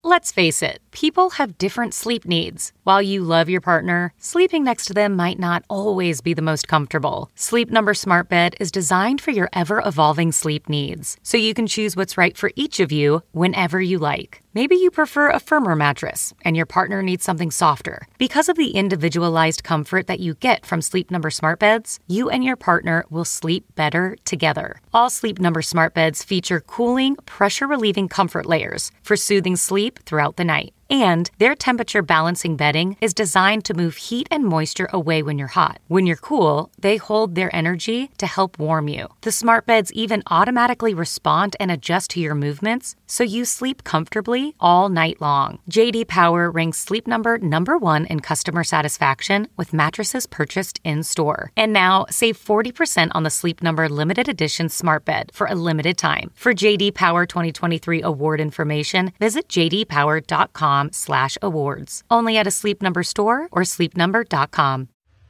Let's face it, people have different sleep needs. While you love your partner, sleeping next to them might not always be the most comfortable. Sleep Number Smart Bed is designed for your ever-evolving sleep needs, so you can choose what's right for each of you whenever you like. Maybe you prefer a firmer mattress, and your partner needs something softer. Because of the individualized comfort that you get from Sleep Number Smart Beds, you and your partner will sleep better together. All Sleep Number Smart Beds feature cooling, pressure-relieving comfort layers for soothing sleep throughout the night. And their temperature balancing bedding is designed to move heat and moisture away when you're hot. When you're cool, they hold their energy to help warm you. The smart beds even automatically respond and adjust to your movements, so you sleep comfortably all night long. J.D. Power ranks Sleep Number #1 in customer satisfaction with mattresses purchased in-store. And now, save 40% on the Sleep Number limited edition smart bed for a limited time. For J.D. Power 2023 award information, visit jdpower.com/awards. Only at a Sleep Number store or sleepnumber.com.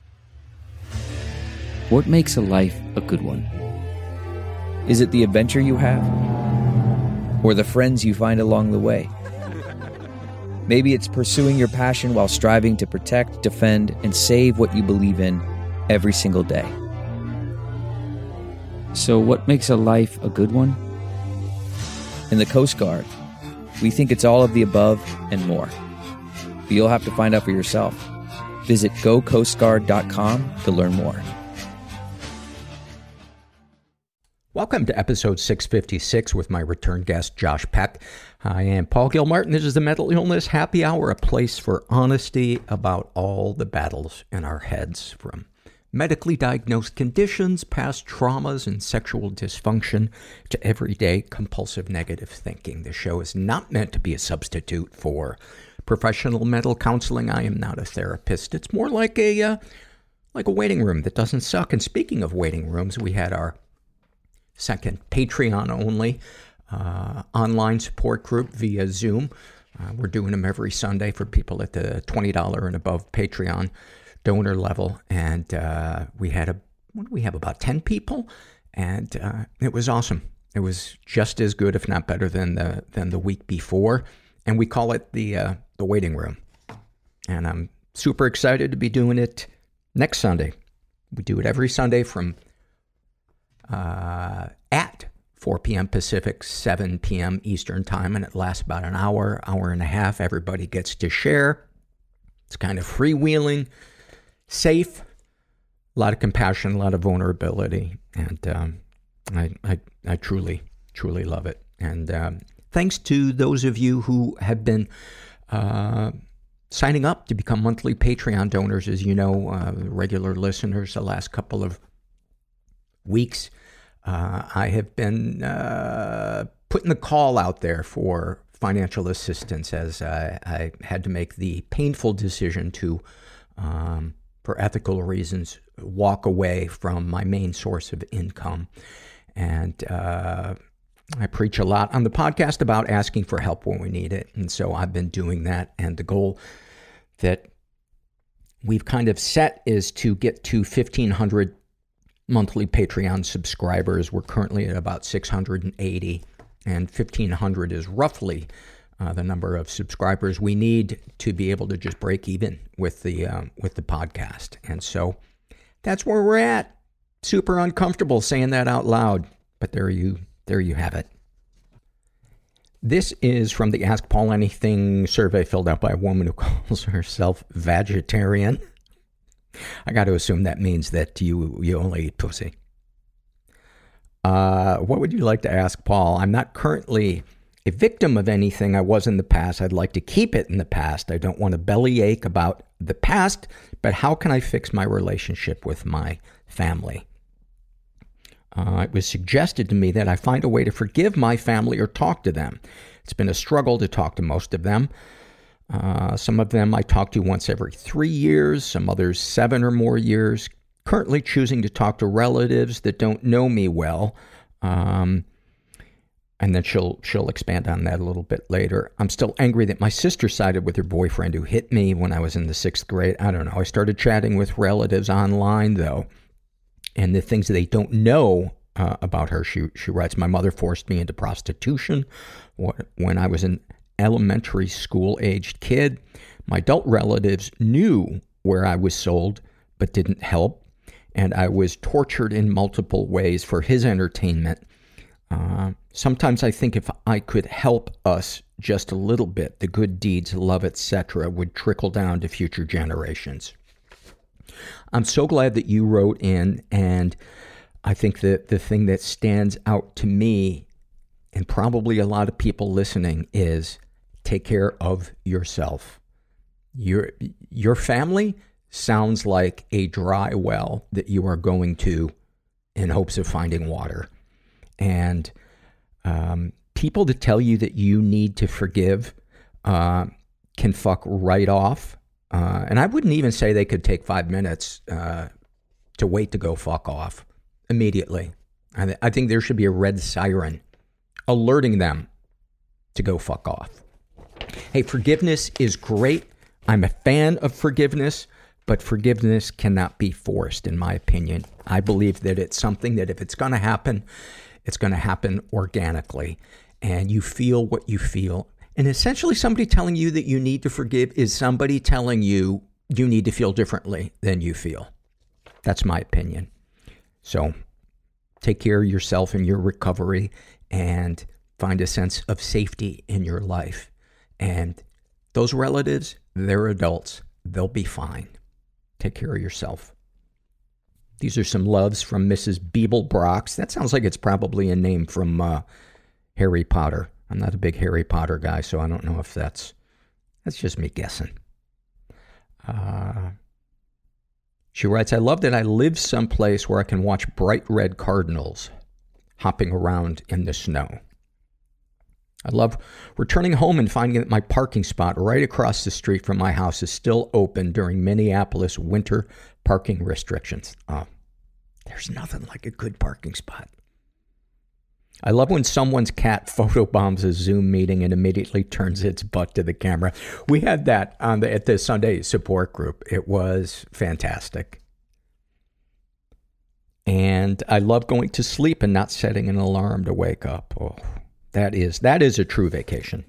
What makes a life a good one? Is it the adventure you have? Or the friends you find along the way? Maybe it's pursuing your passion while striving to protect, defend, and save what you believe in every single day. So what makes a life a good one? In the Coast Guard, we think it's all of the above and more. But you'll have to find out for yourself. Visit gocoastguard.com to learn more. Welcome to episode 656 with my return guest, Josh Peck. I am Paul Gilmartin. This is the Mental Illness Happy Hour, a place for honesty about all the battles in our heads, from medically diagnosed conditions, past traumas, and sexual dysfunction to everyday compulsive negative thinking. The show is not meant to be a substitute for professional mental counseling. I am not a therapist. It's more like a waiting room that doesn't suck. And speaking of waiting rooms, we had our second Patreon-only online support group via Zoom. We're doing them every Sunday for people at the $20 and above Patreon donor level. And we had about 10 people, and it was awesome. It was just as good, if not better, than the week before. And we call it the waiting room. And I'm super excited to be doing it next Sunday. We do it every Sunday from at 4 p.m. Pacific, 7 p.m. Eastern time, and it lasts about an hour and a half. Everybody gets to share. It's kind of freewheeling, safe, a lot of compassion, a lot of vulnerability, and I truly love it. And thanks to those of you who have been signing up to become monthly Patreon donors. As you know, regular listeners, the last couple of weeks, I have been putting the call out there for financial assistance, as I had to make the painful decision to, for ethical reasons, walk away from my main source of income. And I preach a lot on the podcast about asking for help when we need it. And so I've been doing that. And the goal that we've kind of set is to get to 1,500 monthly Patreon subscribers. We're currently at about 680, and 1,500 is roughly the number of subscribers we need to be able to just break even with the podcast. And so that's where we're at. Super uncomfortable saying that out loud, but there you have it. This is from the Ask Paul Anything survey filled out by a woman who calls herself vegetarian. I got to assume that means that you only eat pussy. What would you like to ask Paul? I'm not currently a victim of anything I was in the past. I'd like to keep it in the past. I don't want to bellyache about the past, but how can I fix my relationship with my family? It was suggested to me that I find a way to forgive my family or talk to them. It's been a struggle to talk to most of them. Some of them I talk to once every 3 years, some others 7 or more years. Currently choosing to talk to relatives that don't know me well. And then she'll expand on that a little bit later. I'm still angry that my sister sided with her boyfriend who hit me when I was in the 6th grade. I don't know. I started chatting with relatives online, though. And the things they don't know about her, she writes, my mother forced me into prostitution when I was in elementary school-aged kid. My adult relatives knew where I was sold, but didn't help. And I was tortured in multiple ways for his entertainment. Sometimes I think if I could help us just a little bit, the good deeds, love, etc., would trickle down to future generations. I'm so glad that you wrote in, and I think that the thing that stands out to me, and probably a lot of people listening, is take care of yourself. Your family sounds like a dry well that you are going to in hopes of finding water. And people that tell you that you need to forgive can fuck right off. And I wouldn't even say they could take 5 minutes to wait to go fuck off immediately. I think there should be a red siren alerting them to go fuck off. Hey, forgiveness is great. I'm a fan of forgiveness, but forgiveness cannot be forced, in my opinion. I believe that it's something that if it's going to happen, it's going to happen organically. And you feel what you feel. And essentially somebody telling you that you need to forgive is somebody telling you you need to feel differently than you feel. That's my opinion. So take care of yourself and your recovery and find a sense of safety in your life. And those relatives, they're adults. They'll be fine. Take care of yourself. These are some loves from Mrs. Beeblebrox. That sounds like it's probably a name from Harry Potter. I'm not a big Harry Potter guy, so I don't know if that's just me guessing. She writes, I love that I live someplace where I can watch bright red cardinals hopping around in the snow. I love returning home and finding that my parking spot right across the street from my house is still open during Minneapolis winter parking restrictions. Oh, there's nothing like a good parking spot. I love when someone's cat photobombs a Zoom meeting and immediately turns its butt to the camera. We had that at the Sunday support group. It was fantastic. And I love going to sleep and not setting an alarm to wake up. Oh, that is a true vacation.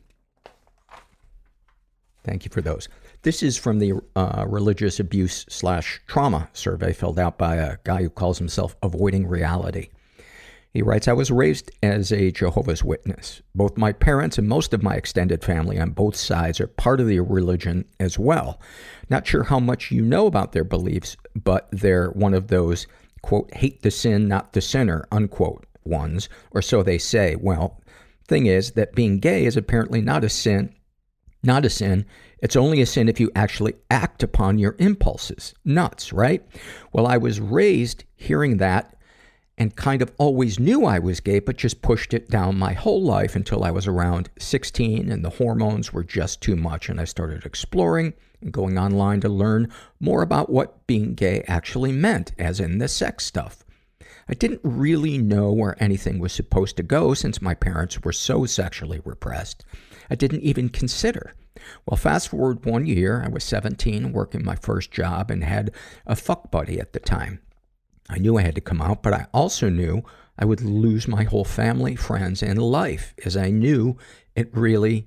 Thank you for those. This is from the religious abuse/trauma survey filled out by a guy who calls himself Avoiding Reality. He writes, I was raised as a Jehovah's Witness. Both my parents and most of my extended family on both sides are part of the religion as well. Not sure how much you know about their beliefs, but they're one of those, quote, hate the sin, not the sinner, unquote, ones, or so they say. Well, thing is that being gay is apparently not a sin. Not a sin. It's only a sin if you actually act upon your impulses. Nuts, right? Well, I was raised hearing that and kind of always knew I was gay, but just pushed it down my whole life until I was around 16 and the hormones were just too much. And I started exploring and going online to learn more about what being gay actually meant, as in the sex stuff. I didn't really know where anything was supposed to go since my parents were so sexually repressed. I didn't even consider. Well, fast forward 1 year, I was 17, working my first job, and had a fuck buddy at the time. I knew I had to come out, but I also knew I would lose my whole family, friends, and life, as I knew it really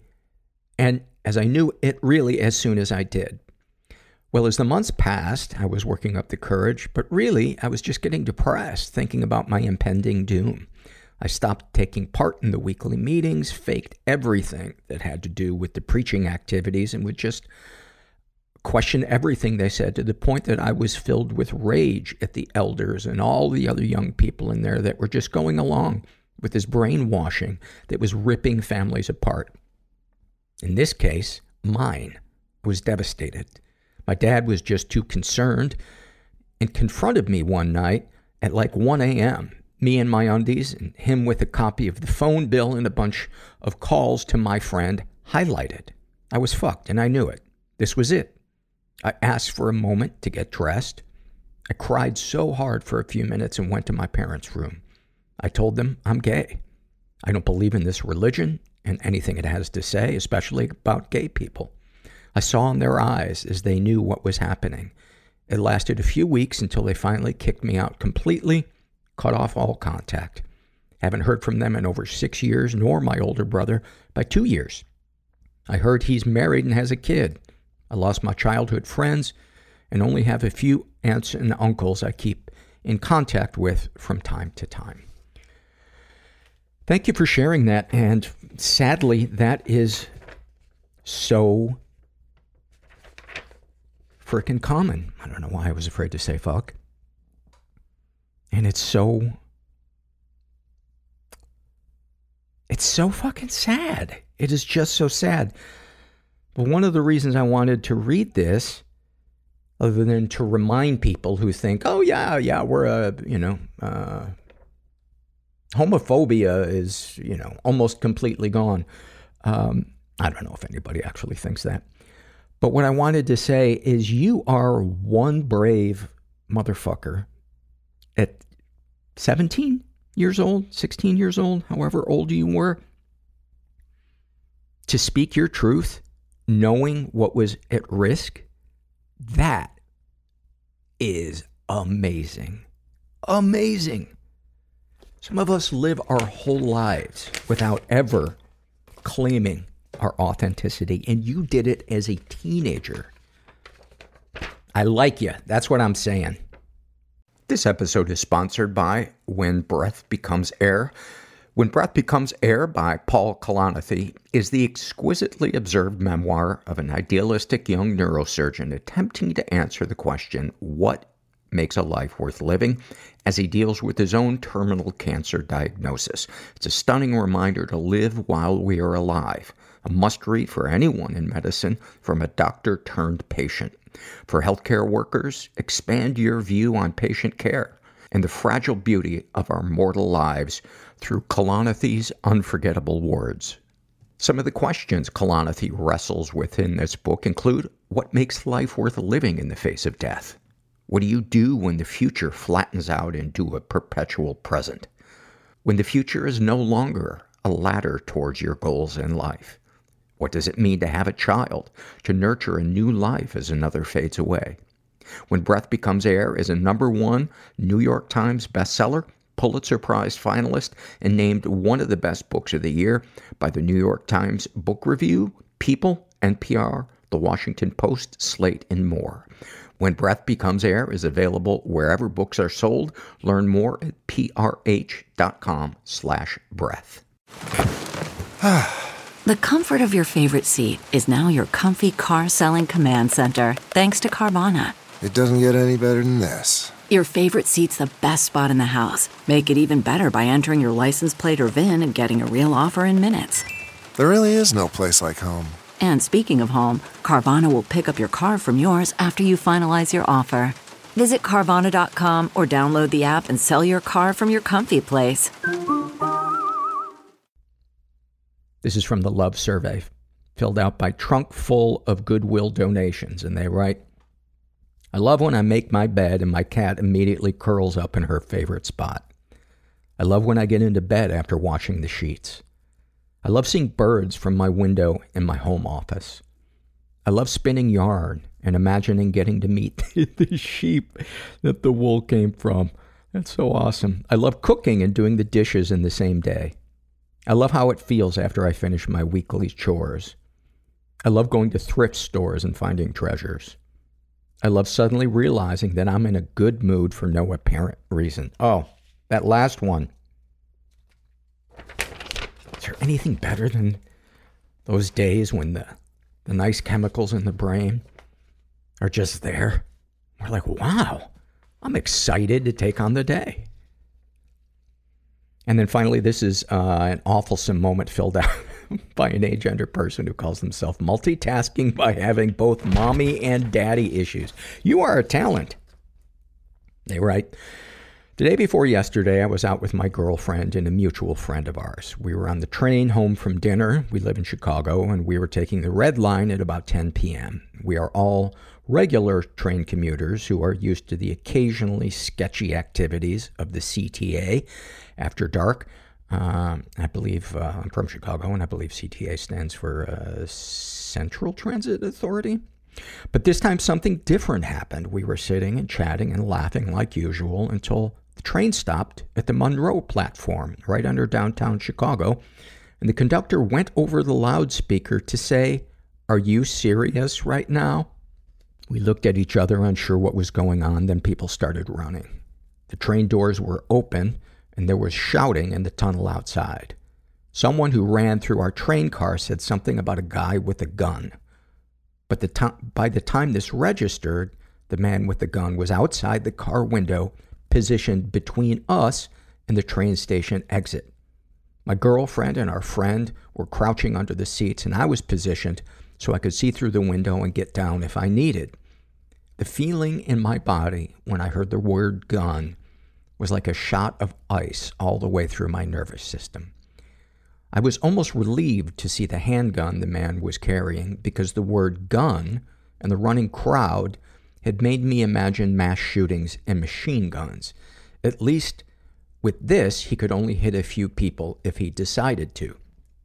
as soon as I did. Well, as the months passed, I was working up the courage, but really, I was just getting depressed, thinking about my impending doom. I stopped taking part in the weekly meetings, faked everything that had to do with the preaching activities, and would just question everything they said, to the point that I was filled with rage at the elders and all the other young people in there that were just going along with this brainwashing that was ripping families apart. In this case, mine. I was devastated. My dad was just too concerned and confronted me one night at like 1 a.m., me in my undies and him with a copy of the phone bill and a bunch of calls to my friend highlighted. I was fucked and I knew it. This was it. I asked for a moment to get dressed. I cried so hard for a few minutes and went to my parents' room. I told them I'm gay. I don't believe in this religion and anything it has to say, especially about gay people. I saw in their eyes as they knew what was happening. It lasted a few weeks until they finally kicked me out completely, cut off all contact. Haven't heard from them in over 6 years, nor my older brother by 2 years. I heard he's married and has a kid. I lost my childhood friends and only have a few aunts and uncles I keep in contact with from time to time. Thank you for sharing that, and sadly, that is so freaking common. I don't know why I was afraid to say fuck. And it's so fucking sad. It is just so sad. But one of the reasons I wanted to read this, other than to remind people who think, oh yeah, we're homophobia is, almost completely gone. I don't know if anybody actually thinks that. But what I wanted to say is you are one brave motherfucker at 17 years old, 16 years old, however old you were, to speak your truth, knowing what was at risk. That is amazing. Amazing. Some of us live our whole lives without ever claiming our authenticity, and you did it as a teenager. I like you. That's what I'm saying. This episode is sponsored by When Breath Becomes Air. When Breath Becomes Air by Paul Kalanithi is the exquisitely observed memoir of an idealistic young neurosurgeon attempting to answer the question, what makes a life worth living, as he deals with his own terminal cancer diagnosis. It's a stunning reminder to live while we are alive. A must-read for anyone in medicine, from a doctor turned patient. For healthcare workers, expand your view on patient care and the fragile beauty of our mortal lives through Kalanithi's unforgettable words. Some of the questions Kalanithi wrestles with in this book include, what makes life worth living in the face of death? What do you do when the future flattens out into a perpetual present? When the future is no longer a ladder towards your goals in life? What does it mean to have a child, to nurture a new life as another fades away? When Breath Becomes Air is a #1 New York Times bestseller, Pulitzer Prize finalist, and named one of the best books of the year by the New York Times Book Review, People, NPR, The Washington Post, Slate, and more. When Breath Becomes Air is available wherever books are sold. Learn more at prh.com/breath. The comfort of your favorite seat is now your comfy car-selling command center, thanks to Carvana. It doesn't get any better than this. Your favorite seat's the best spot in the house. Make it even better by entering your license plate or VIN and getting a real offer in minutes. There really is no place like home. And speaking of home, Carvana will pick up your car from yours after you finalize your offer. Visit Carvana.com or download the app and sell your car from your comfy place. This is from the Love Survey, filled out by Trunk Full of Goodwill Donations, and they write, I love when I make my bed and my cat immediately curls up in her favorite spot. I love when I get into bed after washing the sheets. I love seeing birds from my window in my home office. I love spinning yarn and imagining getting to meet the sheep that the wool came from. That's so awesome. I love cooking and doing the dishes in the same day. I love how it feels after I finish my weekly chores. I love going to thrift stores and finding treasures. I love suddenly realizing that I'm in a good mood for no apparent reason. Oh, that last one. Is there anything better than those days when the nice chemicals in the brain are just there? We're like, wow, I'm excited to take on the day. And then finally, this is an awfulsome moment filled out by an agender person who calls himself multitasking by having both mommy and daddy issues. You are a talent. They write, the day before yesterday, I was out with my girlfriend and a mutual friend of ours. We were on the train home from dinner. We live in Chicago, and we were taking the Red Line at about 10 p.m. We are all regular train commuters who are used to the occasionally sketchy activities of the CTA after dark. I believe I'm from Chicago, and I believe CTA stands for Central Transit Authority. But this time something different happened. We were sitting and chatting and laughing like usual until the train stopped at the Monroe platform, right under downtown Chicago. and the conductor went over the loudspeaker to say, "Are you serious right now?" We looked at each other, unsure what was going on, then people started running. The train doors were open, and there was shouting in the tunnel outside. Someone who ran through our train car said something about a guy with a gun. But by the time this registered, the man with the gun was outside the car window, positioned between us and the train station exit. My girlfriend and our friend were crouching under the seats, and I was positioned so I could see through the window and get down if I needed. The feeling in my body when I heard the word gun was like a shot of ice all the way through my nervous system. I was almost relieved to see the handgun the man was carrying, because the word gun and the running crowd had made me imagine mass shootings and machine guns. At least with this, he could only hit a few people if he decided to.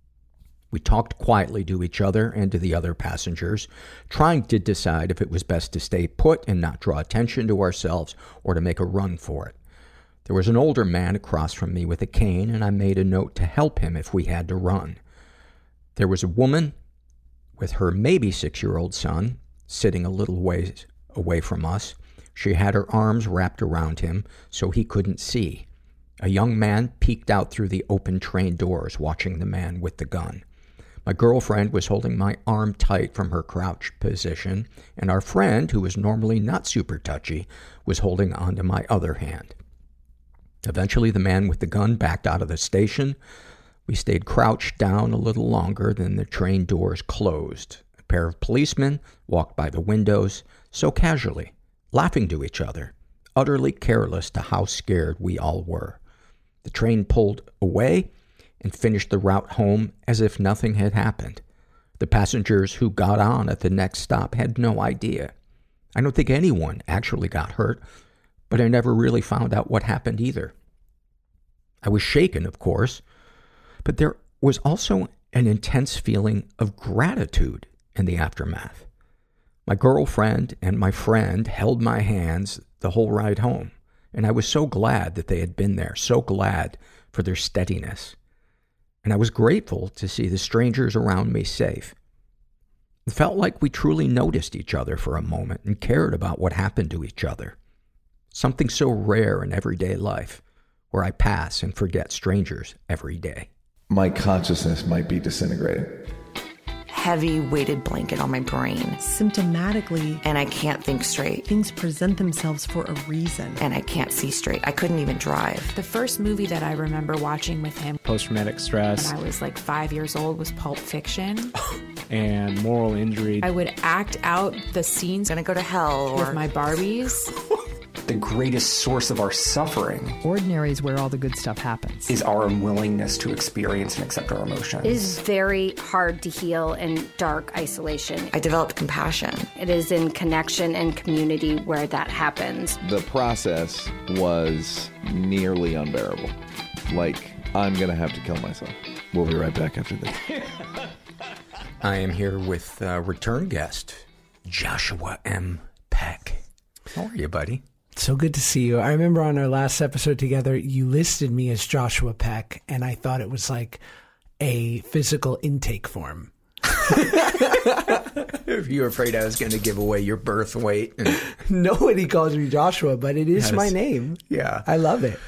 We talked quietly to each other and to the other passengers, trying to decide if it was best to stay put and not draw attention to ourselves or to make a run for it. There was an older man across from me with a cane, and I made a note to help him if we had to run. There was a woman with her maybe 6-year-old son sitting a little ways away from us. She had her arms wrapped around him so he couldn't see. A young man peeked out through the open train doors, watching the man with the gun. My girlfriend was holding my arm tight from her crouched position, and our friend, who was normally not super touchy, was holding onto my other hand. Eventually, the man with the gun backed out of the station. We stayed crouched down a little longer, then the train doors closed. A pair of policemen walked by the windows, so casually, laughing to each other, utterly careless to how scared we all were. The train pulled away and finished the route home as if nothing had happened. The passengers who got on at the next stop had no idea. I don't think anyone actually got hurt, but I never really found out what happened either. I was shaken, of course, but there was also an intense feeling of gratitude in the aftermath. My girlfriend and my friend held my hands the whole ride home, and I was so glad that they had been there, so glad for their steadiness. And I was grateful to see the strangers around me safe. It felt like we truly noticed each other for a moment and cared about what happened to each other. Something so rare in everyday life, where I pass and forget strangers every day. My consciousness might be disintegrating. Heavy weighted blanket on my brain. Symptomatically. And I can't think straight. Things present themselves for a reason. And I can't see straight. I couldn't even drive. The first movie that I remember watching with him, post-traumatic stress, when I was like 5 years old, was Pulp Fiction. And moral injury. I would act out the scenes. Gonna go to hell. With my Barbies. The greatest source of our suffering, ordinary is where all the good stuff happens, is our unwillingness to experience and accept our emotions. It is very hard to heal in dark isolation. I developed compassion. It is in connection and community where that happens. The process was nearly unbearable. Like, I'm going to have to kill myself. We'll be right back after this. I am here with return guest, Joshua M. Peck. How are you, buddy? So good to see you. I remember on our last episode together, you listed me as Joshua Peck, and I thought it was like a physical intake form. You were afraid I was going to give away your birth weight? Nobody calls me Joshua, but it is my name. Yeah. I love it.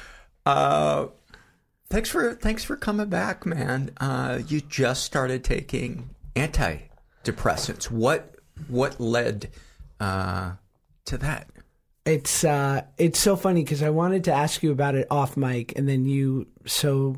Thanks for coming back, man. You just started taking antidepressants. What led to that? It's so funny because I wanted to ask you about it off mic, and then you threw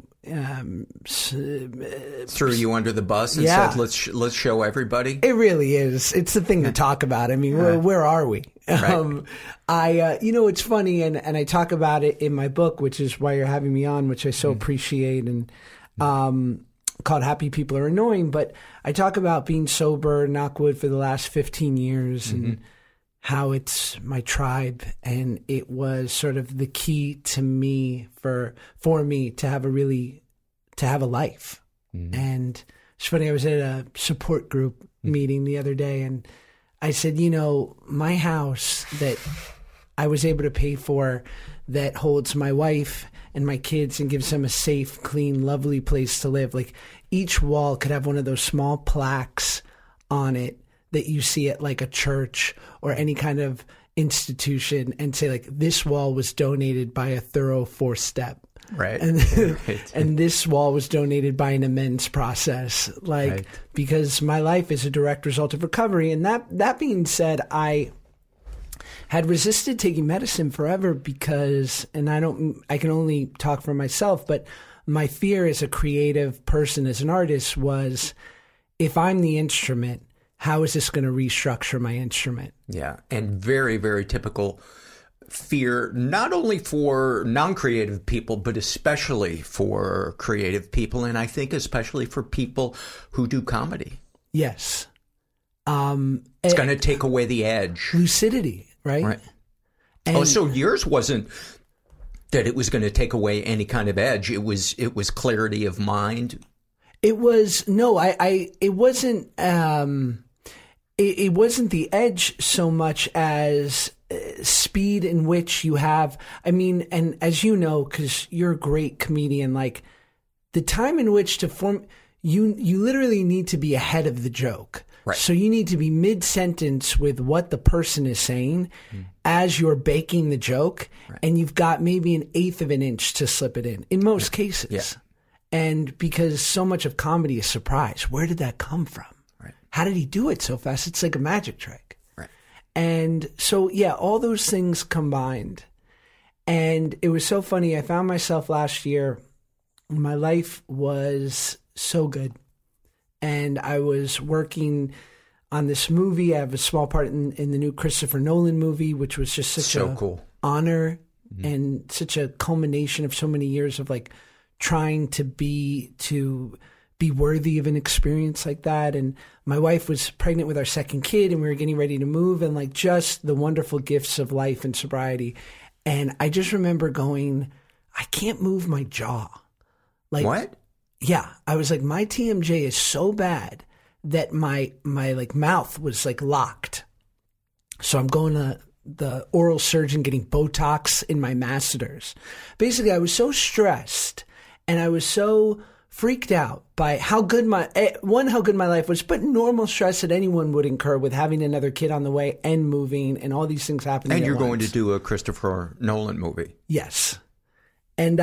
you under the bus and said, "Let's show everybody." It really is. It's the thing to talk about. I mean, where are we? Right. It's funny, and I talk about it in my book, which is why you're having me on, which I so appreciate, and called "Happy People Are Annoying." But I talk about being sober, knock wood, for the last 15 years, and how it's my tribe, and it was sort of the key to me for me to have a life. And it's funny, I was at a support group meeting the other day, and I said, my house that I was able to pay for that holds my wife and my kids and gives them a safe, clean, lovely place to live. Like each wall could have one of those small plaques on it that you see at like a church or any kind of institution and say like, this wall was donated by a thorough 4-step. Right. And this wall was donated by an immense process. Like, right. Because my life is a direct result of recovery. And that being said, I had resisted taking medicine forever because, and I can only talk for myself, but my fear as a creative person, as an artist, was if I'm the instrument, how is this going to restructure my instrument? Yeah. And very, very typical fear, not only for non-creative people, but especially for creative people. And I think especially for people who do comedy. Yes. It's going to take away the edge. Lucidity, right? Right. And so yours wasn't that it was going to take away any kind of edge. It was clarity of mind. It was, no, it wasn't, it wasn't the edge so much as speed in which you have, I mean, and as you know, because you're a great comedian, like the time in which to form, you literally need to be ahead of the joke. Right. So you need to be mid-sentence with what the person is saying as you're baking the joke, right. And you've got maybe an eighth of an inch to slip it in most cases. Yeah. And because so much of comedy is surprise, where did that come from? Right. How did he do it so fast? It's like a magic trick. Right. And so, yeah, all those things combined. And it was so funny. I found myself last year, my life was so good. And I was working on this movie. I have a small part in the new Christopher Nolan movie, which was just such a cool honor and such a culmination of so many years of like trying to be worthy of an experience like that. And my wife was pregnant with our second kid and we were getting ready to move, and like just the wonderful gifts of life and sobriety. And I just remember going, I can't move my jaw. Like what? Yeah, I was like, my TMJ is so bad that my like mouth was like locked. So I'm going to the oral surgeon getting Botox in my masseters. Basically, I was so stressed and I was so freaked out by how good my life was, but normal stress that anyone would incur with having another kid on the way and moving and all these things happening. And you're going to do a Christopher Nolan movie. Yes. And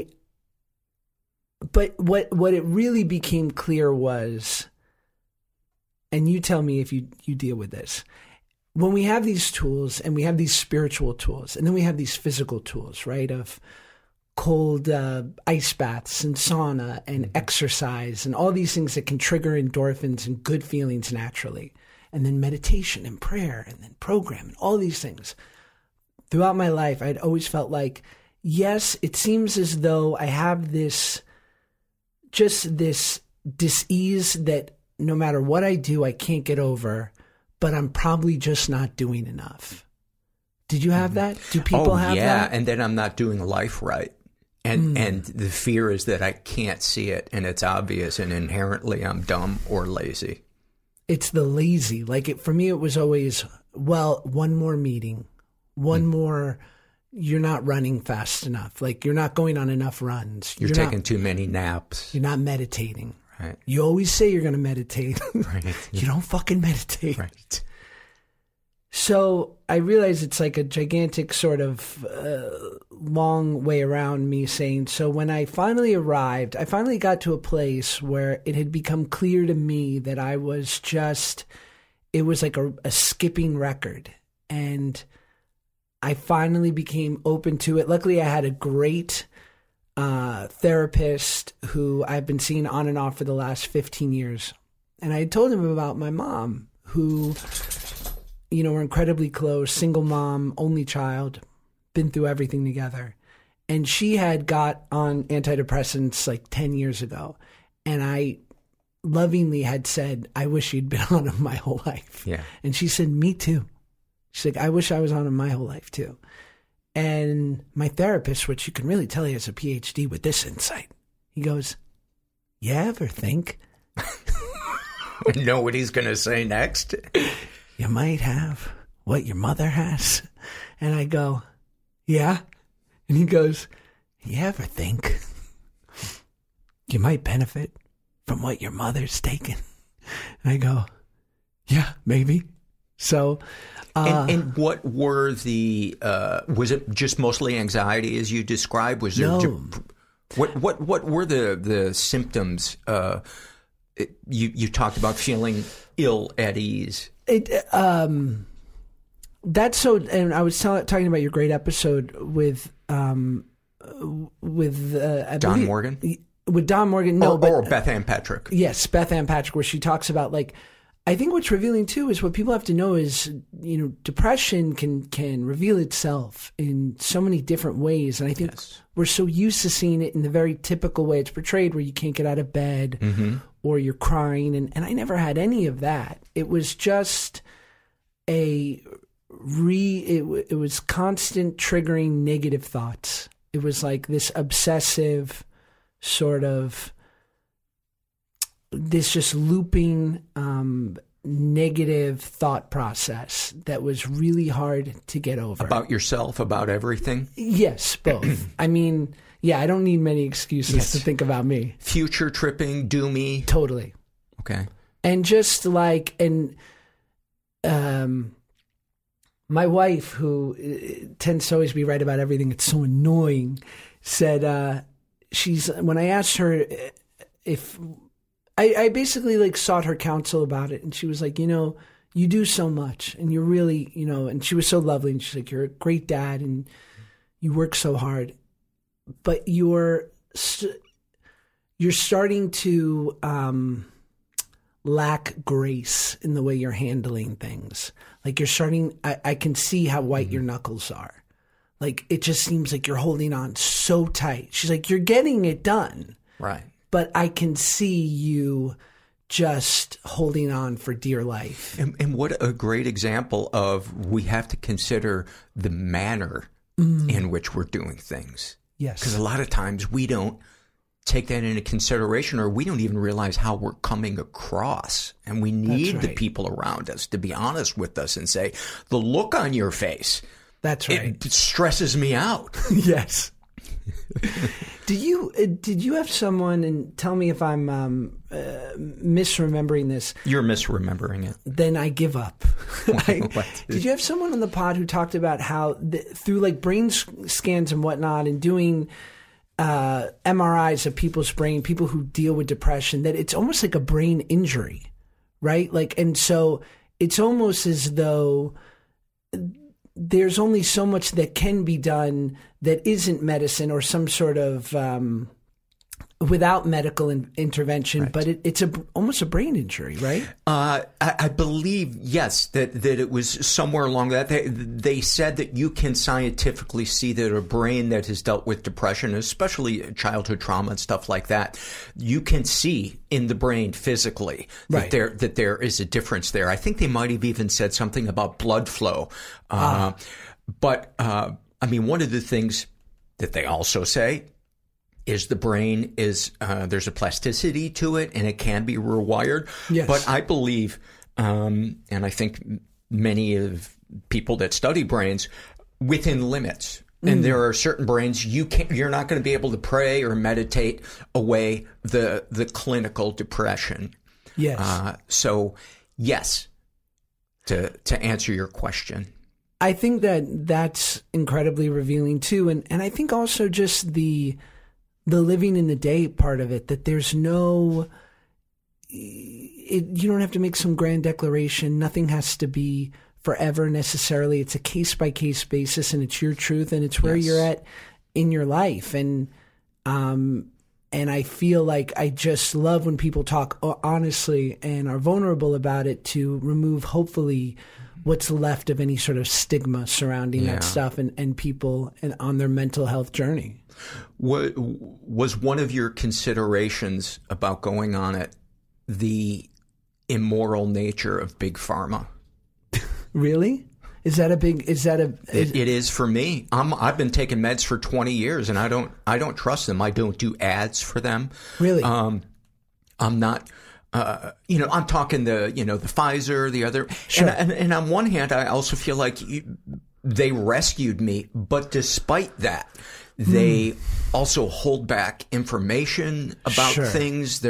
but what it really became clear was, and you tell me if you deal with this, when we have these tools and we have these spiritual tools and then we have these physical tools, right, of cold ice baths and sauna and exercise and all these things that can trigger endorphins and good feelings naturally, and then meditation and prayer and then program and all these things. Throughout my life, I'd always felt like, yes, it seems as though I have this dis-ease that no matter what I do, I can't get over, but I'm probably just not doing enough. Did you have that? Do people have that? Yeah, and then I'm not doing life right. And the fear is that I can't see it, and it's obvious, and inherently I'm dumb or lazy. It's the lazy. Like for me, it was always, well, one more meeting, one more. You're not running fast enough. Like you're not going on enough runs. You're taking too many naps. You're not meditating. Right. You always say you're going to meditate. Right. You don't fucking meditate. Right. So I realize it's like a gigantic sort of long way around me saying, so when I finally arrived, I finally got to a place where it had become clear to me that I was just, it was like a skipping record. And I finally became open to it. Luckily, I had a great therapist who I've been seeing on and off for the last 15 years. And I had told him about my mom, who, you know, we're incredibly close, single mom, only child, been through everything together. And she had got on antidepressants like 10 years ago. And I lovingly had said, I wish you'd been on them my whole life. Yeah. And she said, me too. She's like, I wish I was on them my whole life too. And my therapist, which you can really tell he has a PhD with this insight, he goes, you ever think? Know what he's going to say next? You might have what your mother has? And I go, yeah. And he goes, you ever think you might benefit from what your mother's taken? And I go, yeah, maybe. So, and what were the? Was it just mostly anxiety, as you described? Was there? No. What were the symptoms? You talked about feeling ill at ease. That's so. And I was talking about your great episode with Don Morgan. With Don Morgan, no, or Beth Ann Patrick. Yes, Beth Ann Patrick, where she talks about like. I think what's revealing too is what people have to know is, depression can reveal itself in so many different ways, and I think we're so used to seeing it in the very typical way it's portrayed, where you can't get out of bed or you're crying, and I never had any of that. It was just it was constant triggering negative thoughts. It was like this obsessive sort of. This just looping negative thought process that was really hard to get over. About yourself, about everything? Yes, both. I mean, I don't need many excuses to think about me. Future tripping, doomy. Totally. Okay. And just like, my wife, who tends to always be right about everything, it's so annoying, said, when I asked her if... I basically like sought her counsel about it, and she was like, you do so much, and you're really, and she was so lovely, and she's like, you're a great dad, and you work so hard, but you're starting to lack grace in the way you're handling things. Like you're starting, I can see how white your knuckles are. Like it just seems like you're holding on so tight. She's like, you're getting it done. Right. But I can see you just holding on for dear life. And what a great example of we have to consider the manner in which we're doing things. Yes. Because a lot of times we don't take that into consideration, or we don't even realize how we're coming across. And we need the people around us to be honest with us and say, the look on your face, that's right, it stresses me out. Yes. Did you have someone, and tell me if I'm misremembering this. You're misremembering it. Then I give up. Did you have someone on the pod who talked about how through like brain scans and whatnot and doing MRIs of people's brain, people who deal with depression, that it's almost like a brain injury, right? Like, and so it's almost as though there's only so much that can be done that isn't medicine or some sort of without medical intervention, right. But it's almost a brain injury, right? I believe, yes, that it was somewhere along that. They said that you can scientifically see that a brain that has dealt with depression, especially childhood trauma and stuff like that, you can see in the brain physically that there is a difference there. I think they might have even said something about blood flow. But I mean, one of the things that they also say is the brain is there's a plasticity to it, and it can be rewired. Yes. But I believe, and I think many of people that study brains, within limits. And there are certain brains you're not going to be able to pray or meditate away the clinical depression. Yes. So yes, to answer your question. I think that's incredibly revealing too, and I think also just the living in the day part of it, that there's you don't have to make some grand declaration. Nothing has to be forever necessarily. It's a case by case basis, and it's your truth, and it's where you're at in your life. And I feel like I just love when people talk honestly and are vulnerable about it, to remove hopefully what's left of any sort of stigma surrounding that stuff and people and on their mental health journey. Was one of your considerations about going on it the immoral nature of Big Pharma? Really? It is for me. I've been taking meds for 20 years, and I don't trust them. I don't do ads for them. Really? I'm not I'm talking the Pfizer, the other. Sure. And on one hand, I also feel like they rescued me, but despite that, they also hold back information about things.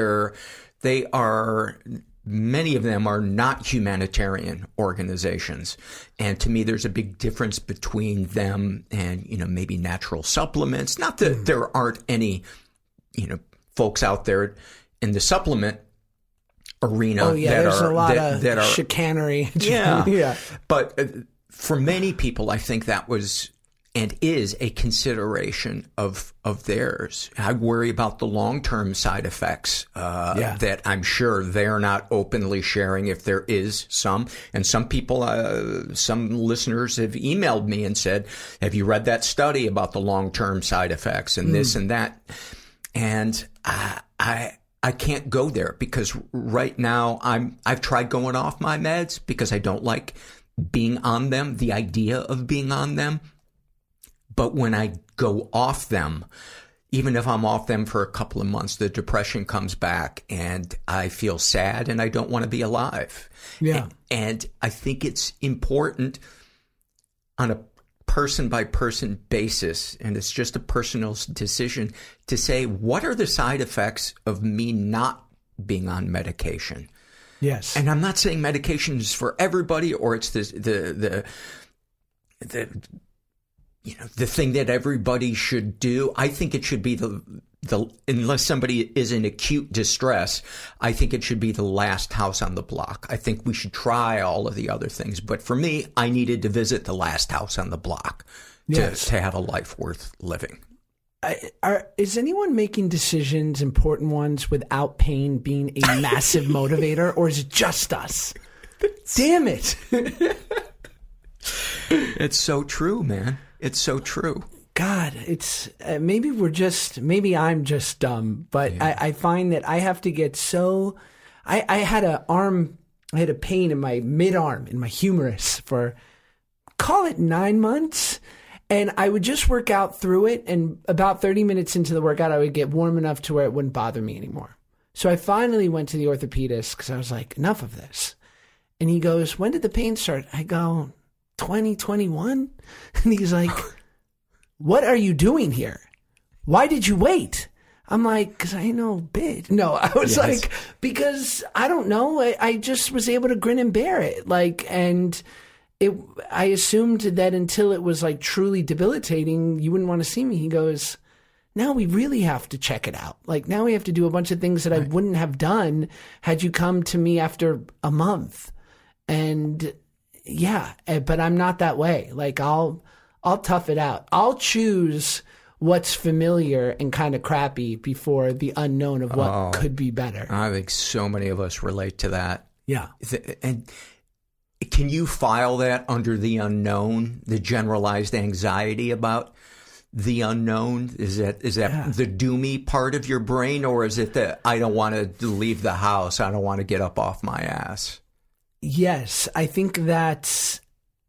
Many of them are not humanitarian organizations. And to me, there's a big difference between them and, maybe natural supplements. Not that there aren't any, folks out there in the supplement arena there's a lot of chicanery. Yeah. But for many people, I think that was and is a consideration of theirs. I worry about the long-term side effects that I'm sure they're not openly sharing, if there is some. And some people, some listeners have emailed me and said, have you read that study about the long-term side effects and this and that? And I can't go there because right now I've tried going off my meds because I don't like being on them, the idea of being on them. But when I go off them, even if I'm off them for a couple of months, the depression comes back and I feel sad and I don't want to be alive. Yeah. And I think it's important on a person-by-person basis, and it's just a personal decision, to say, what are the side effects of me not being on medication? Yes. And I'm not saying medication is for everybody or it's the thing that everybody should do. I think it should be the unless somebody is in acute distress, I think it should be the last house on the block. I think we should try all of the other things. But for me, I needed to visit the last house on the block to have a life worth living. Is anyone making decisions, important ones, without pain being a massive motivator, or is it just us? Damn it. It's so true, man. It's so true. God, it's maybe I'm just dumb, but yeah. I find that I have to get so. I had a pain in my mid-arm, in my humerus for, call it 9 months. And I would just work out through it. And about 30 minutes into the workout, I would get warm enough to where it wouldn't bother me anymore. So I finally went to the orthopedist because I was like, enough of this. And he goes, when did the pain start? I go, 2021. And he's like, what are you doing here? Why did you wait? I'm like, because I know bitch. No, I was like, because I don't know. I just was able to grin and bear it. I assumed that until it was like truly debilitating, you wouldn't want to see me. He goes, now we really have to check it out. Like now we have to do a bunch of things that I wouldn't have done had you come to me after a month. And yeah, but I'm not that way. Like I'll tough it out. I'll choose what's familiar and kind of crappy before the unknown of what could be better. I think so many of us relate to that. Yeah. And can you file that under the unknown, the generalized anxiety about the unknown? Is that the doomy part of your brain, or is it that I don't want to leave the house, I don't want to get up off my ass? Yes, I think that's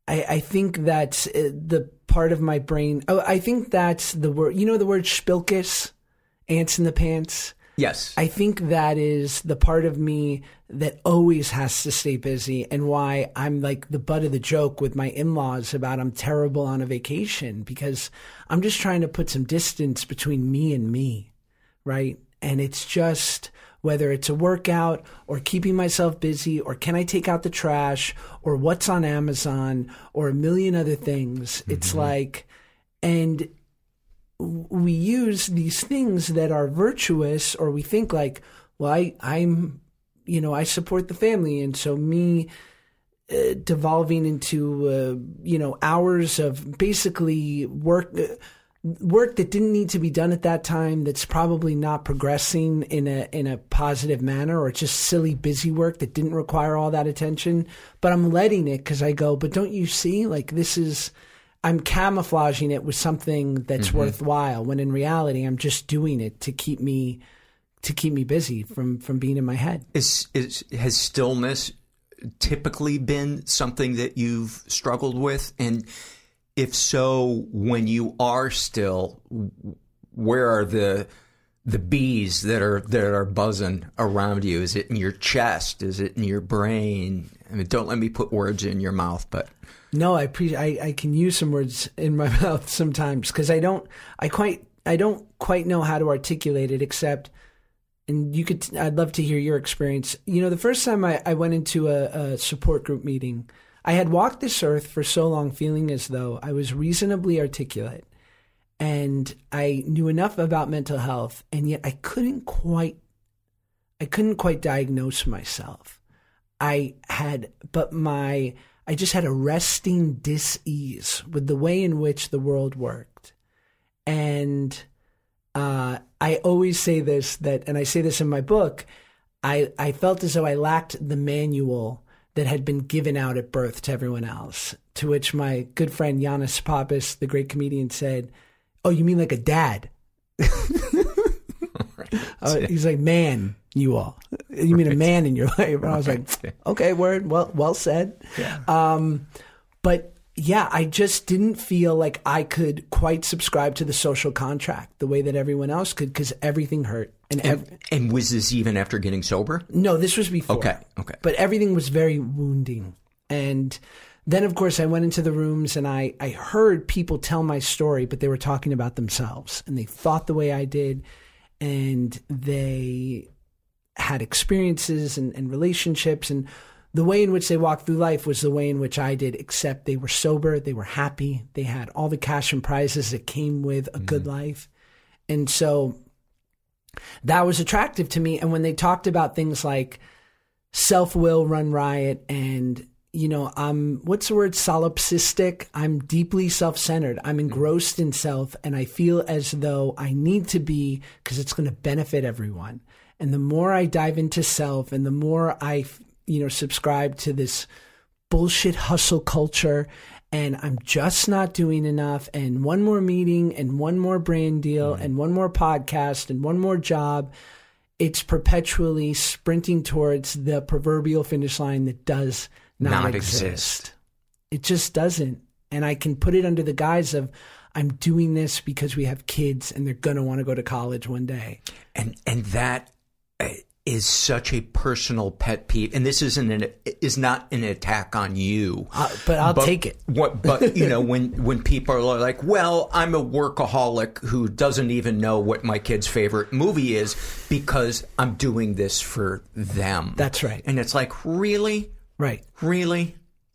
the part of my brain. Oh, I think that's the word. You know the word spilkus, ants in the pants? Yes. I think that is the part of me that always has to stay busy, and why I'm like the butt of the joke with my in-laws about I'm terrible on a vacation, because I'm just trying to put some distance between me and me, right? And it's just whether it's a workout or keeping myself busy, or can I take out the trash, or what's on Amazon, or a million other things. Mm-hmm. It's like, and we use these things that are virtuous, or we think like, well, I support the family. And so me devolving into, hours of basically work that didn't need to be done at that time, that's probably not progressing in a positive manner, or just silly busy work that didn't require all that attention. But I'm letting it because I go, but don't you see, like I'm camouflaging it with something that's worthwhile, when in reality I'm just doing it to keep me busy from being in my head. Has stillness typically been something that you've struggled with? And if so, when you are still, where are the the bees that are buzzing around you? Is it in your chest? Is it in your brain? I mean, don't let me put words in your mouth, but no, I can use some words in my mouth sometimes because I don't quite know how to articulate it, except, and I'd love to hear your experience. You know, the first time I went into a support group meeting, I had walked this earth for so long feeling as though I was reasonably articulate and I knew enough about mental health, and yet I couldn't quite diagnose myself. I just had a resting dis-ease with the way in which the world worked. And I always say this, and I say this in my book, I felt as though I lacked the manual that had been given out at birth to everyone else, to which my good friend Yanis Pappas, the great comedian, said, "Oh, you mean like a dad?" He's like, "Man, you all. You mean a man in your life?" And I was like, "Okay, word. Well said." Yeah. But yeah, I just didn't feel like I could quite subscribe to the social contract the way that everyone else could, because everything hurt. And was this even after getting sober? No, this was before. Okay. But everything was very wounding. And then, of course, I went into the rooms and I heard people tell my story, but they were talking about themselves. And they thought the way I did. And they had experiences and relationships. And the way in which they walked through life was the way in which I did, except they were sober, they were happy, they had all the cash and prizes that came with a good life. And so that was attractive to me. And when they talked about things like self-will run riot and, you know, what's the word, solipsistic? I'm deeply self-centered. I'm engrossed in self, and I feel as though I need to be, because it's going to benefit everyone. And the more I dive into self and the more I subscribe to this bullshit hustle culture, and I'm just not doing enough, and one more meeting and one more brand deal and one more podcast and one more job, it's perpetually sprinting towards the proverbial finish line that does not exist. It just doesn't. And I can put it under the guise of, I'm doing this because we have kids and they're going to want to go to college one day. And that is such a personal pet peeve, and this is not an attack on you, but I'll take it. But you know, when people are like, "Well, I'm a workaholic who doesn't even know what my kid's favorite movie is because I'm doing this for them." That's right. And it's like, really, right? Really?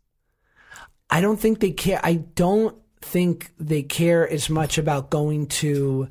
I don't think they care. I don't think they care as much about going to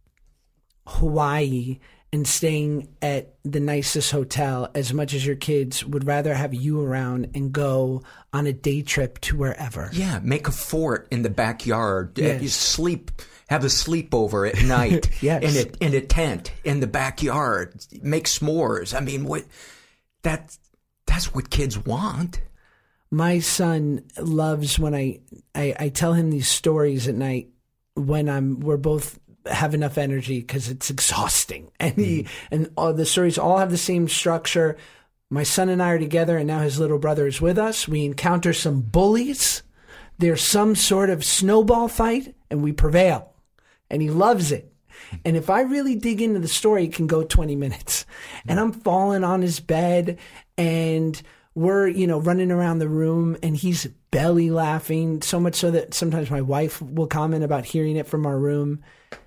Hawaii and staying at the nicest hotel as much as your kids would rather have you around and go on a day trip to wherever. Yeah, make a fort in the backyard. Yes. Have a sleepover at night. Yes. in a tent in the backyard. Make s'mores. I mean, that's what kids want. My son loves when I tell him these stories at night when we're both have enough energy, because it's exhausting. And all the stories all have the same structure. My son and I are together, and now his little brother is with us. We encounter some bullies. There's some sort of snowball fight, and we prevail. And he loves it. And if I really dig into the story, it can go 20 minutes. And I'm falling on his bed, and we're, running around the room, and he's belly laughing, so much so that sometimes my wife will comment about hearing it from our room.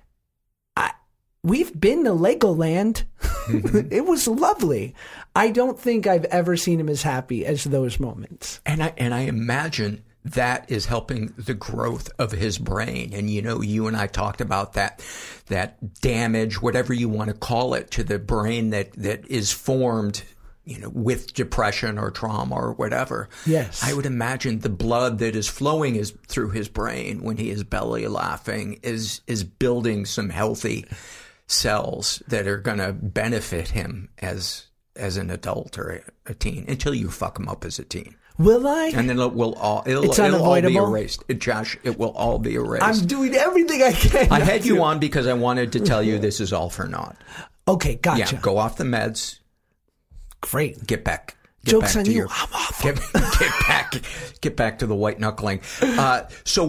We've been to Legoland. Mm-hmm. It was lovely. I don't think I've ever seen him as happy as those moments. And I imagine that is helping the growth of his brain. And, you and I talked about that damage, whatever you want to call it, to the brain that is formed, with depression or trauma or whatever. Yes. I would imagine the blood that is flowing through his brain when he is belly laughing is building some healthy cells that are going to benefit him as an adult or a teen, until you fuck him up as a teen. Will I? And then it'll all be erased. Josh, it will all be erased. I'm doing everything I can. I had you on because I wanted to tell you this is all for naught. Okay, gotcha. Yeah, go off the meds. Great. Get back Joke's on you. I'm off. Get back to the white knuckling. So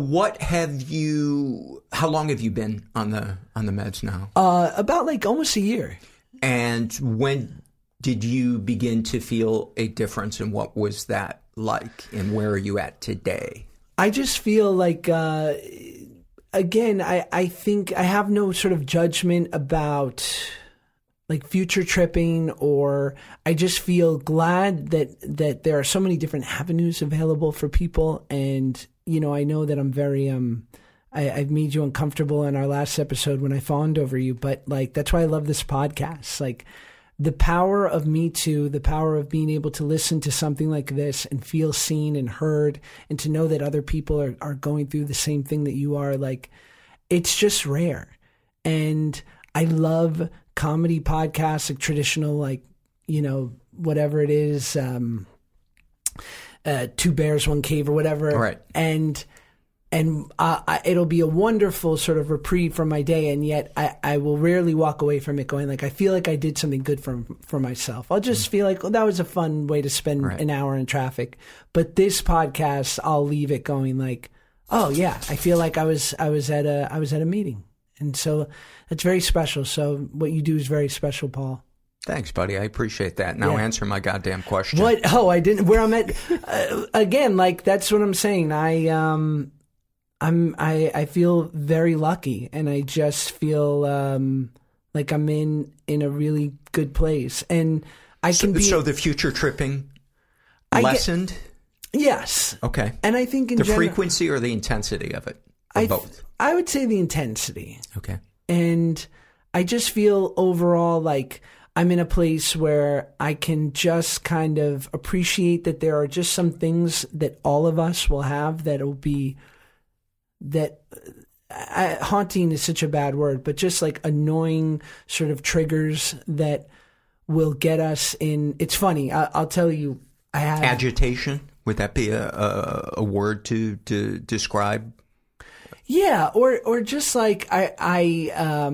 how long have you been on the meds now? About like almost a year. And when did you begin to feel a difference, and what was that like, and where are you at today? I just feel like, again, I think I have no sort of judgment about like future tripping, or I just feel glad that there are so many different avenues available for people. And, you know, I know that I'm very, I've made you uncomfortable in our last episode when I fawned over you, but like, that's why I love this podcast. Like, the power of Me Too, the power of being able to listen to something like this and feel seen and heard, and to know that other people are going through the same thing that you are, like, it's just rare. And I love comedy podcasts, like traditional, like, you know, whatever it is, Two Bears, One Cave or whatever. Right. And it'll be a wonderful sort of reprieve from my day, and yet I will rarely walk away from it going like, I feel like I did something good for myself. I'll just feel like, well, that was a fun way to spend an hour in traffic. But this podcast, I'll leave it going like, oh yeah, I feel like I was at a meeting, and so that's very special. So what you do is very special, Paul. Thanks, buddy. I appreciate that. Now answer my goddamn question. What? Oh, I didn't. Where I'm at again? Like, that's what I'm saying. I feel very lucky, and I just feel like I'm in a really good place, and I can be. So the future tripping lessened? Yes. Okay. And I think the frequency or the intensity of it, or both? I would say the intensity. Okay. And I just feel overall like I'm in a place where I can just kind of appreciate that there are just some things that all of us will have that will be. That haunting is such a bad word, but just like annoying sort of triggers that will get us in. It's funny. I'll tell you. I have agitation. Would that be a word to describe? Yeah, or just like I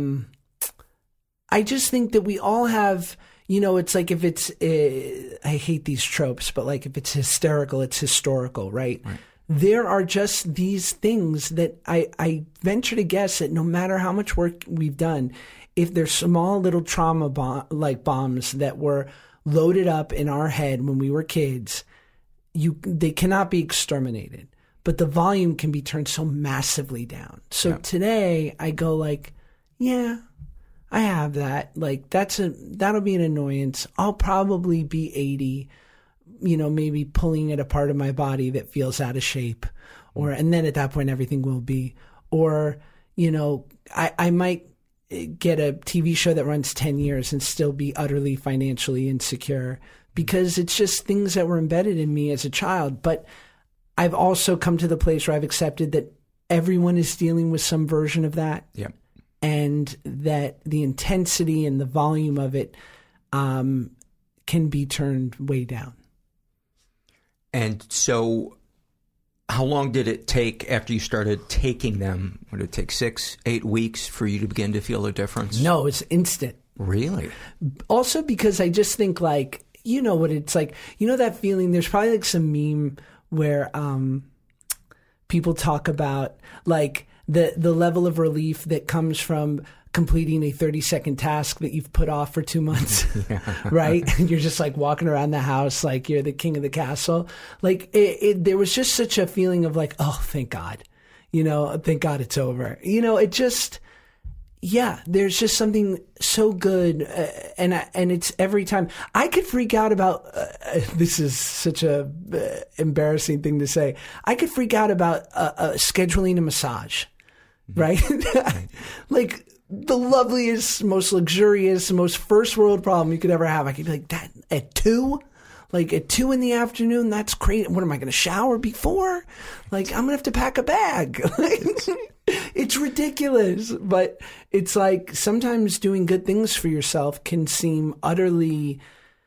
just think that we all have. You know, it's like if it's I hate these tropes, but like if it's hysterical, it's historical, right? There are just these things that I venture to guess that no matter how much work we've done, if there's small little trauma bombs that were loaded up in our head when we were kids, they cannot be exterminated, but the volume can be turned so massively down. So today I go like, yeah, I have that. Like that'll be an annoyance. I'll probably be 80. You know, maybe pulling at a part of my body that feels out of shape, and then at that point everything will be, or, you know, I might get a TV show that runs 10 years and still be utterly financially insecure because it's just things that were embedded in me as a child. But I've also come to the place where I've accepted that everyone is dealing with some version of that. Yeah. And that the intensity and the volume of it can be turned way down. And so how long did it take after you started taking them? Would it take 6-8 weeks for you to begin to feel a difference? No, it's instant. Really? Also because I just think like, you know what it's like, you know that feeling, there's probably like some meme where people talk about like the level of relief that comes from completing a 30-second task that you've put off for 2 months, right? And you're just like walking around the house like you're the king of the castle. Like there was just such a feeling of like, oh, thank God, you know, thank God it's over. You know, it just, yeah, there's just something so good. And it's every time I could freak out about, this is such a embarrassing thing to say. I could freak out about scheduling a massage, right? Like, the loveliest, most luxurious, most first world problem you could ever have. I could be like, that at 2? Like at 2 in the afternoon? That's crazy. What am I going to shower before? Like, I'm going to have to pack a bag. It's ridiculous. But it's like sometimes doing good things for yourself can seem utterly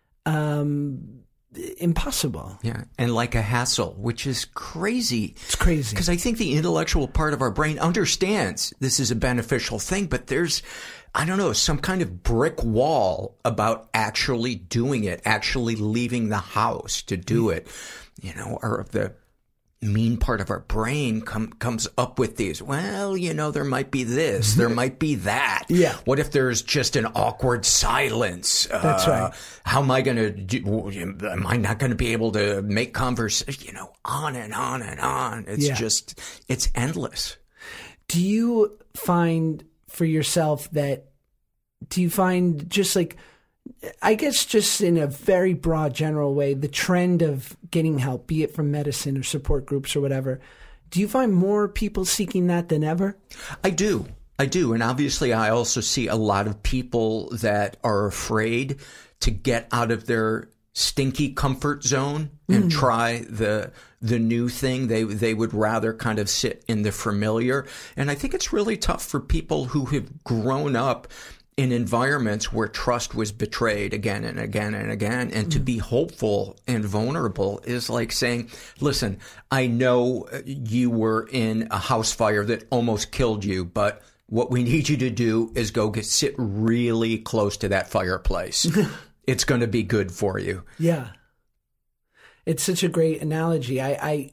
impossible. Yeah, and like a hassle, which is crazy. It's crazy. Because I think the intellectual part of our brain understands this is a beneficial thing, but there's I don't know, some kind of brick wall about actually doing it, actually leaving the house to do it, you know, or the mean part of our brain comes up with these, well, you know, there might be this, there might be that. Yeah. What if there's just an awkward silence? That's right. How am I going to do, am I not going to be able to make conversation, you know, on and on and on. It's just, it's endless. Do you find for yourself do you find just like, I guess just in a very broad general way, the trend of getting help, be it from medicine or support groups or whatever, do you find more people seeking that than ever? I do. And obviously I also see a lot of people that are afraid to get out of their stinky comfort zone and try the new thing. They would rather kind of sit in the familiar. And I think it's really tough for people who have grown up in environments where trust was betrayed again and again and again. And to be hopeful and vulnerable is like saying, listen, I know you were in a house fire that almost killed you, but what we need you to do is go sit really close to that fireplace. It's going to be good for you. Yeah. It's such a great analogy. I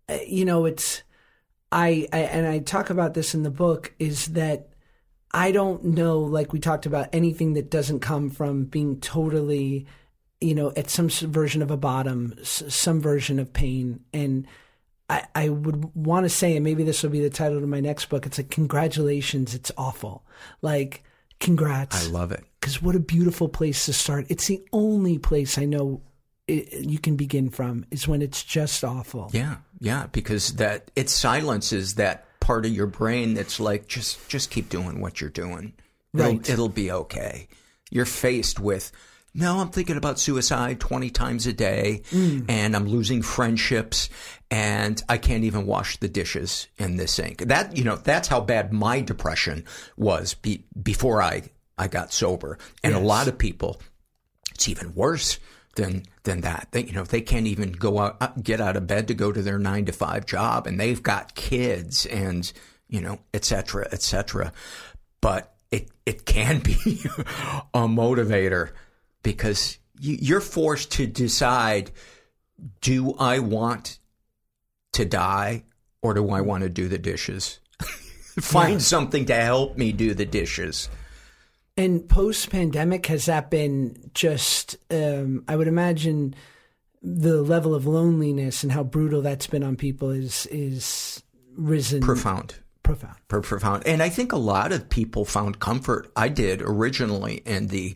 talk about this in the book, is that I don't know, like we talked about, anything that doesn't come from being totally, you know, at some version of a bottom, some version of pain. And I would want to say, and maybe this will be the title of my next book, it's like, congratulations, it's awful. Like, congrats. I love it. Because what a beautiful place to start. It's the only place I know you can begin from, is when it's just awful. Yeah, because that it silences that part of your brain that's like, just keep doing what you're doing. Right. It'll be okay. You're faced with, no, I'm thinking about suicide 20 times a day, and I'm losing friendships, and I can't even wash the dishes in the sink. That, you know, that's how bad my depression was before I got sober. And a lot of people, it's even worse than that. They, you know, they can't even get out of bed to go to their 9-to-5 job, and they've got kids and, you know, et cetera. But it can be a motivator, because you're forced to decide, do I want to die or do I want to do the dishes? Find something to help me do the dishes. And post-pandemic, has that been just, I would imagine the level of loneliness and how brutal that's been on people is risen. Profound. And I think a lot of people found comfort. I did originally in the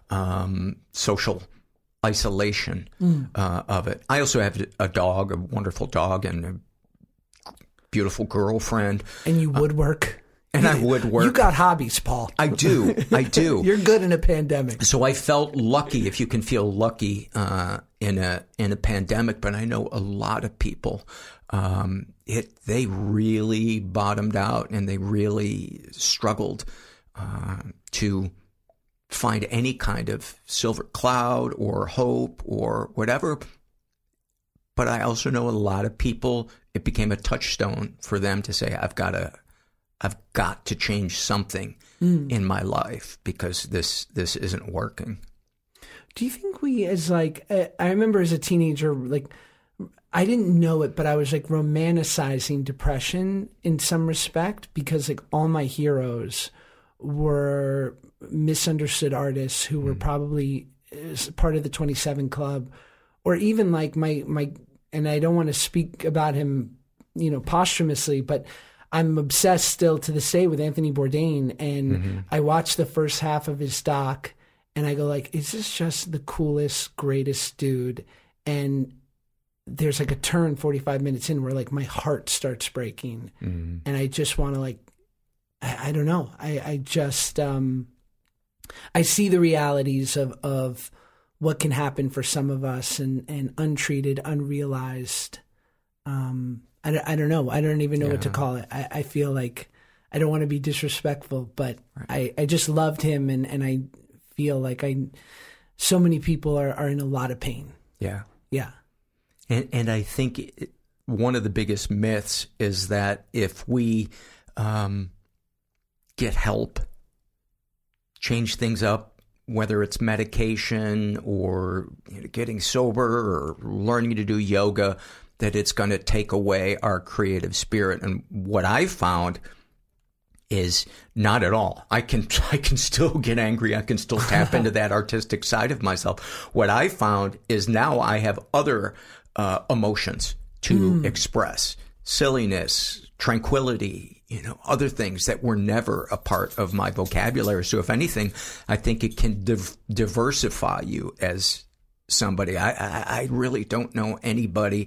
social isolation of it. I also have a dog, a wonderful dog, and a beautiful girlfriend. And you woodwork. And I would work. You got hobbies, Paul. I do. You're good in a pandemic. So I felt lucky, if you can feel lucky in a pandemic. But I know a lot of people, they really bottomed out, and they really struggled to find any kind of silver cloud or hope or whatever. But I also know a lot of people, it became a touchstone for them to say, I've got to change something in my life, because this isn't working. Do you think we, as like, I remember as a teenager, like, I didn't know it, but I was like romanticizing depression in some respect, because like all my heroes were misunderstood artists who were probably part of the 27 Club, or even like my, and I don't want to speak about him, you know, posthumously, but I'm obsessed still to this day with Anthony Bourdain, and I watched the first half of his doc, and I go like, is this just the coolest, greatest dude? And there's like a turn 45 minutes in where like my heart starts breaking, and I just want to like, I don't know. I just, I see the realities of what can happen for some of us, and untreated, unrealized, I don't know. I don't even know what to call it. I feel like I don't want to be disrespectful, but I just loved him, and I feel like so many people are in a lot of pain. Yeah. Yeah. And I think one of the biggest myths is that if we get help, change things up, whether it's medication or getting sober or learning to do yoga, that it's going to take away our creative spirit. And what I've found is not at all. I can still get angry. I can still tap into that artistic side of myself. What I found is now I have other emotions to express: silliness, tranquility, other things that were never a part of my vocabulary. So if anything, I think it can diversify you as somebody. I really don't know anybody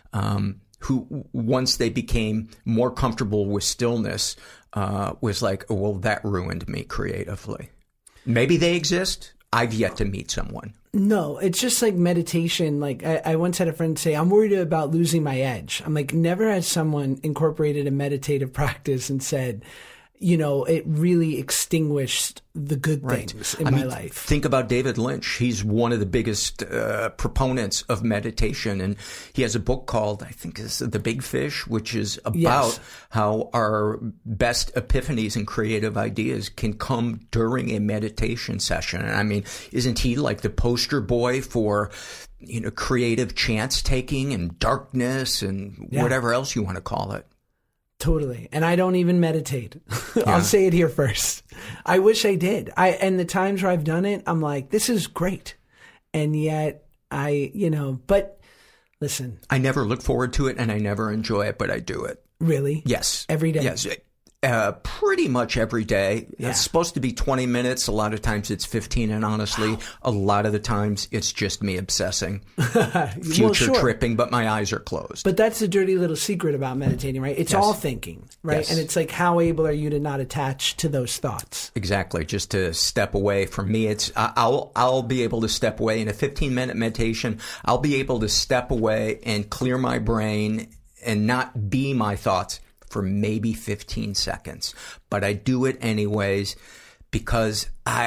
who, once they became more comfortable with stillness, was like, oh, well, that ruined me creatively. Maybe they exist. I've yet to meet someone. No, it's just like meditation. Like I once had a friend say, I'm worried about losing my edge. I'm like, never has someone incorporated a meditative practice and said, it really extinguished the good things in my life. Think about David Lynch. He's one of the biggest proponents of meditation. And he has a book called, I think it's The Big Fish, which is about how our best epiphanies and creative ideas can come during a meditation session. And I mean, isn't he like the poster boy for, creative chance taking and darkness and whatever else you want to call it? Totally. And I don't even meditate. I'll say it here first. I wish I did. And the times where I've done it, I'm like, this is great. And yet but listen. I never look forward to it and I never enjoy it, but I do it. Really? Yes. Every day? Yes. Pretty much every day. Yeah. It's supposed to be 20 minutes. A lot of times it's 15. And honestly, a lot of the times it's just me obsessing, future tripping, but my eyes are closed. But that's the dirty little secret about meditating, right? It's all thinking, right? Yes. And it's like, how able are you to not attach to those thoughts? Exactly. Just to step away. For me, it's, I'll be able to step away in a 15-minute meditation. I'll be able to step away and clear my brain and not be my thoughts for maybe 15 seconds. But I do it anyways because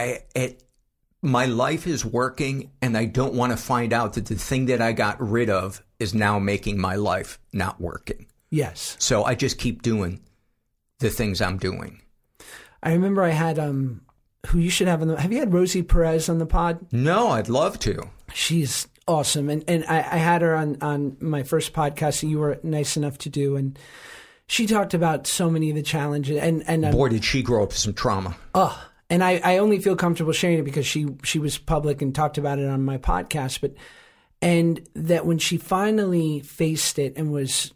my life is working and I don't want to find out that the thing that I got rid of is now making my life not working. Yes. So I just keep doing the things I'm doing. I remember I had, who you should have have you had Rosie Perez on the pod? No, I'd love to. She's awesome. And I had her on my first podcast that you were nice enough to do. And she talked about so many of the challenges, and boy, did she grow up with some trauma. And I only feel comfortable sharing it because she was public and talked about it on my podcast. And that when she finally faced it and was,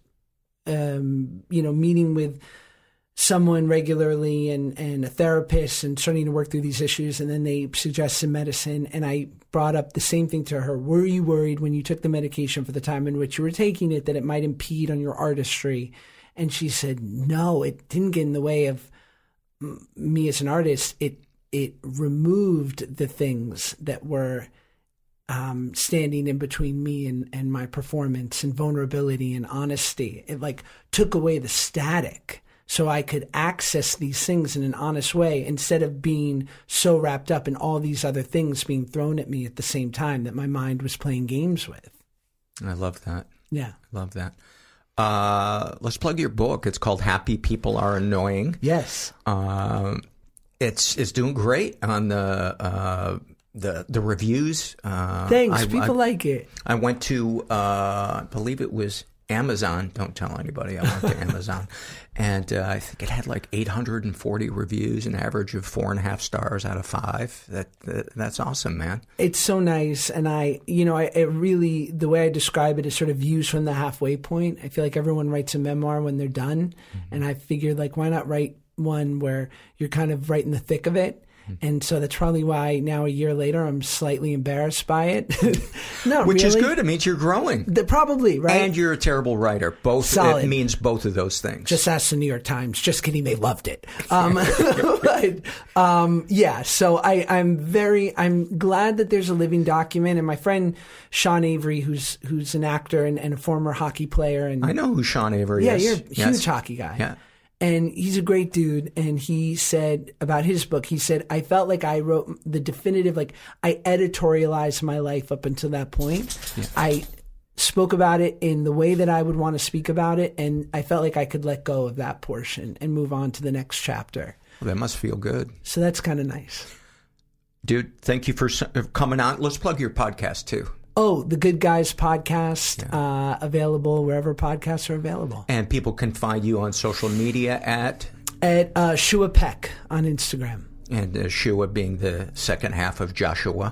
meeting with someone regularly and a therapist and starting to work through these issues, and then they suggested medicine, and I brought up the same thing to her. Were you worried when you took the medication for the time in which you were taking it that it might impede on your artistry? And she said, no, it didn't get in the way of me as an artist. It removed the things that were standing in between me and my performance and vulnerability and honesty. It like took away the static so I could access these things in an honest way instead of being so wrapped up in all these other things being thrown at me at the same time that my mind was playing games with. I love that. Yeah. Love that. Let's plug your book. It's called Happy People Are Annoying. Yes. It's doing great on the reviews. Thanks. People like it. I went to, I believe it was Amazon. Don't tell anybody. I went to Amazon. And I think it had like 840 reviews, an average of 4.5 stars out of 5. That's awesome, man. It's so nice. And it really, the way I describe it is sort of views from the halfway point. I feel like everyone writes a memoir when they're done. Mm-hmm. And I figured, like, why not write one where you're kind of right in the thick of it? And so that's probably why now a year later I'm slightly embarrassed by it. Which is good. It means you're growing. Probably, right? And you're a terrible writer. Both. Solid. It means both of those things. Just ask the New York Times. Just kidding. They loved it. So I'm glad that there's a living document. And my friend Sean Avery, who's an actor and a former hockey player. And I know who Sean Avery is. Yeah, you're a huge hockey guy. Yeah. And he's a great dude. And he said about his book, he said, I felt like I wrote the definitive, like I editorialized my life up until that point. Yeah. I spoke about it in the way that I would want to speak about it. And I felt like I could let go of that portion and move on to the next chapter. Well, that must feel good. So that's kind of nice. Dude, thank you for coming on. Let's plug your podcast, too. Oh, the Good Guys podcast, available wherever podcasts are available. And people can find you on social media at Shua Peck on Instagram. And Shua being the second half of Joshua.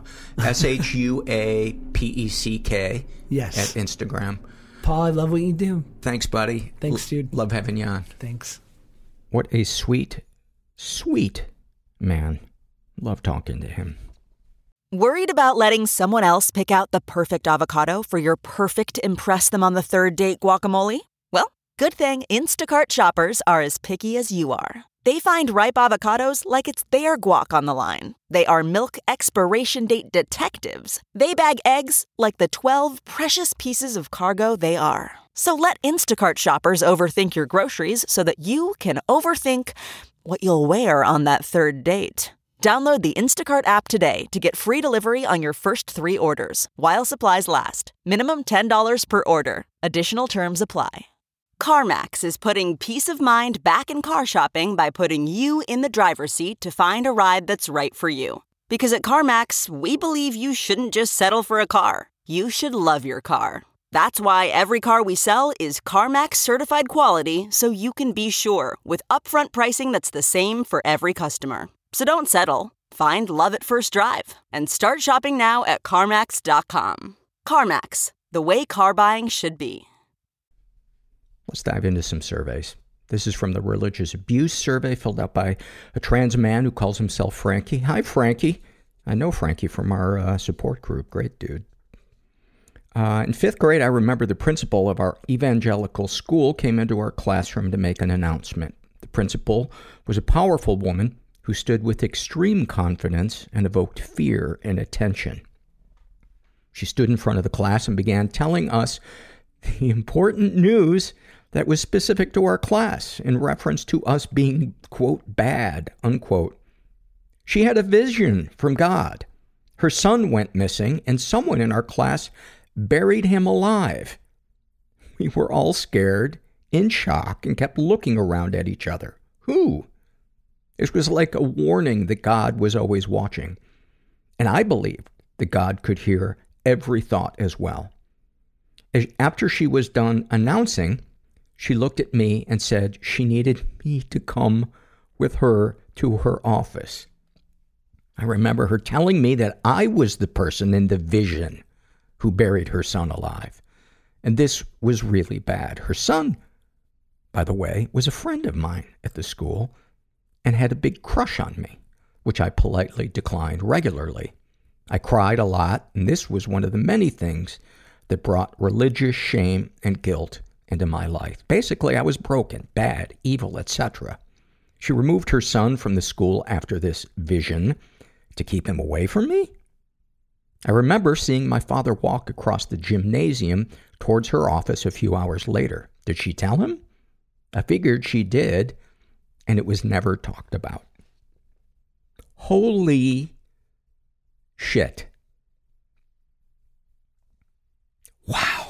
SHUAPECK. Yes. At Instagram. Paul, I love what you do. Thanks, buddy. Thanks, dude. Love having you on. Thanks. What a sweet, sweet man. Love talking to him. Worried about letting someone else pick out the perfect avocado for your perfect impress them on the third date guacamole? Well, good thing Instacart shoppers are as picky as you are. They find ripe avocados like it's their guac on the line. They are milk expiration date detectives. They bag eggs like the 12 precious pieces of cargo they are. So let Instacart shoppers overthink your groceries so that you can overthink what you'll wear on that third date. Download the Instacart app today to get free delivery on your first 3 orders, while supplies last. Minimum $10 per order. Additional terms apply. CarMax is putting peace of mind back in car shopping by putting you in the driver's seat to find a ride that's right for you. Because at CarMax, we believe you shouldn't just settle for a car. You should love your car. That's why every car we sell is CarMax certified quality, so you can be sure with upfront pricing that's the same for every customer. So don't settle. Find love at first drive and start shopping now at CarMax.com. CarMax, the way car buying should be. Let's dive into some surveys. This is from the Religious Abuse Survey, filled out by a trans man who calls himself Frankie. Hi, Frankie. I know Frankie from our support group. Great dude. In 5th grade, I remember the principal of our evangelical school came into our classroom to make an announcement. The principal was a powerful woman who stood with extreme confidence and evoked fear and attention. She stood in front of the class and began telling us the important news that was specific to our class in reference to us being, quote, bad, unquote. She had a vision from God. Her son went missing, and someone in our class buried him alive. We were all scared, in shock, and kept looking around at each other. Who? It was like a warning that God was always watching. And I believed that God could hear every thought as well. After she was done announcing, she looked at me and said she needed me to come with her to her office. I remember her telling me that I was the person in the vision who buried her son alive. And this was really bad. Her son, by the way, was a friend of mine at the school and had a big crush on me, which I politely declined regularly. I cried a lot, and this was one of the many things that brought religious shame and guilt into my life. Basically, I was broken, bad, evil, etc. She removed her son from the school after this vision to keep him away from me. I remember seeing my father walk across the gymnasium towards her office a few hours later. Did she tell him? I figured she did, and it was never talked about. Holy shit. Wow.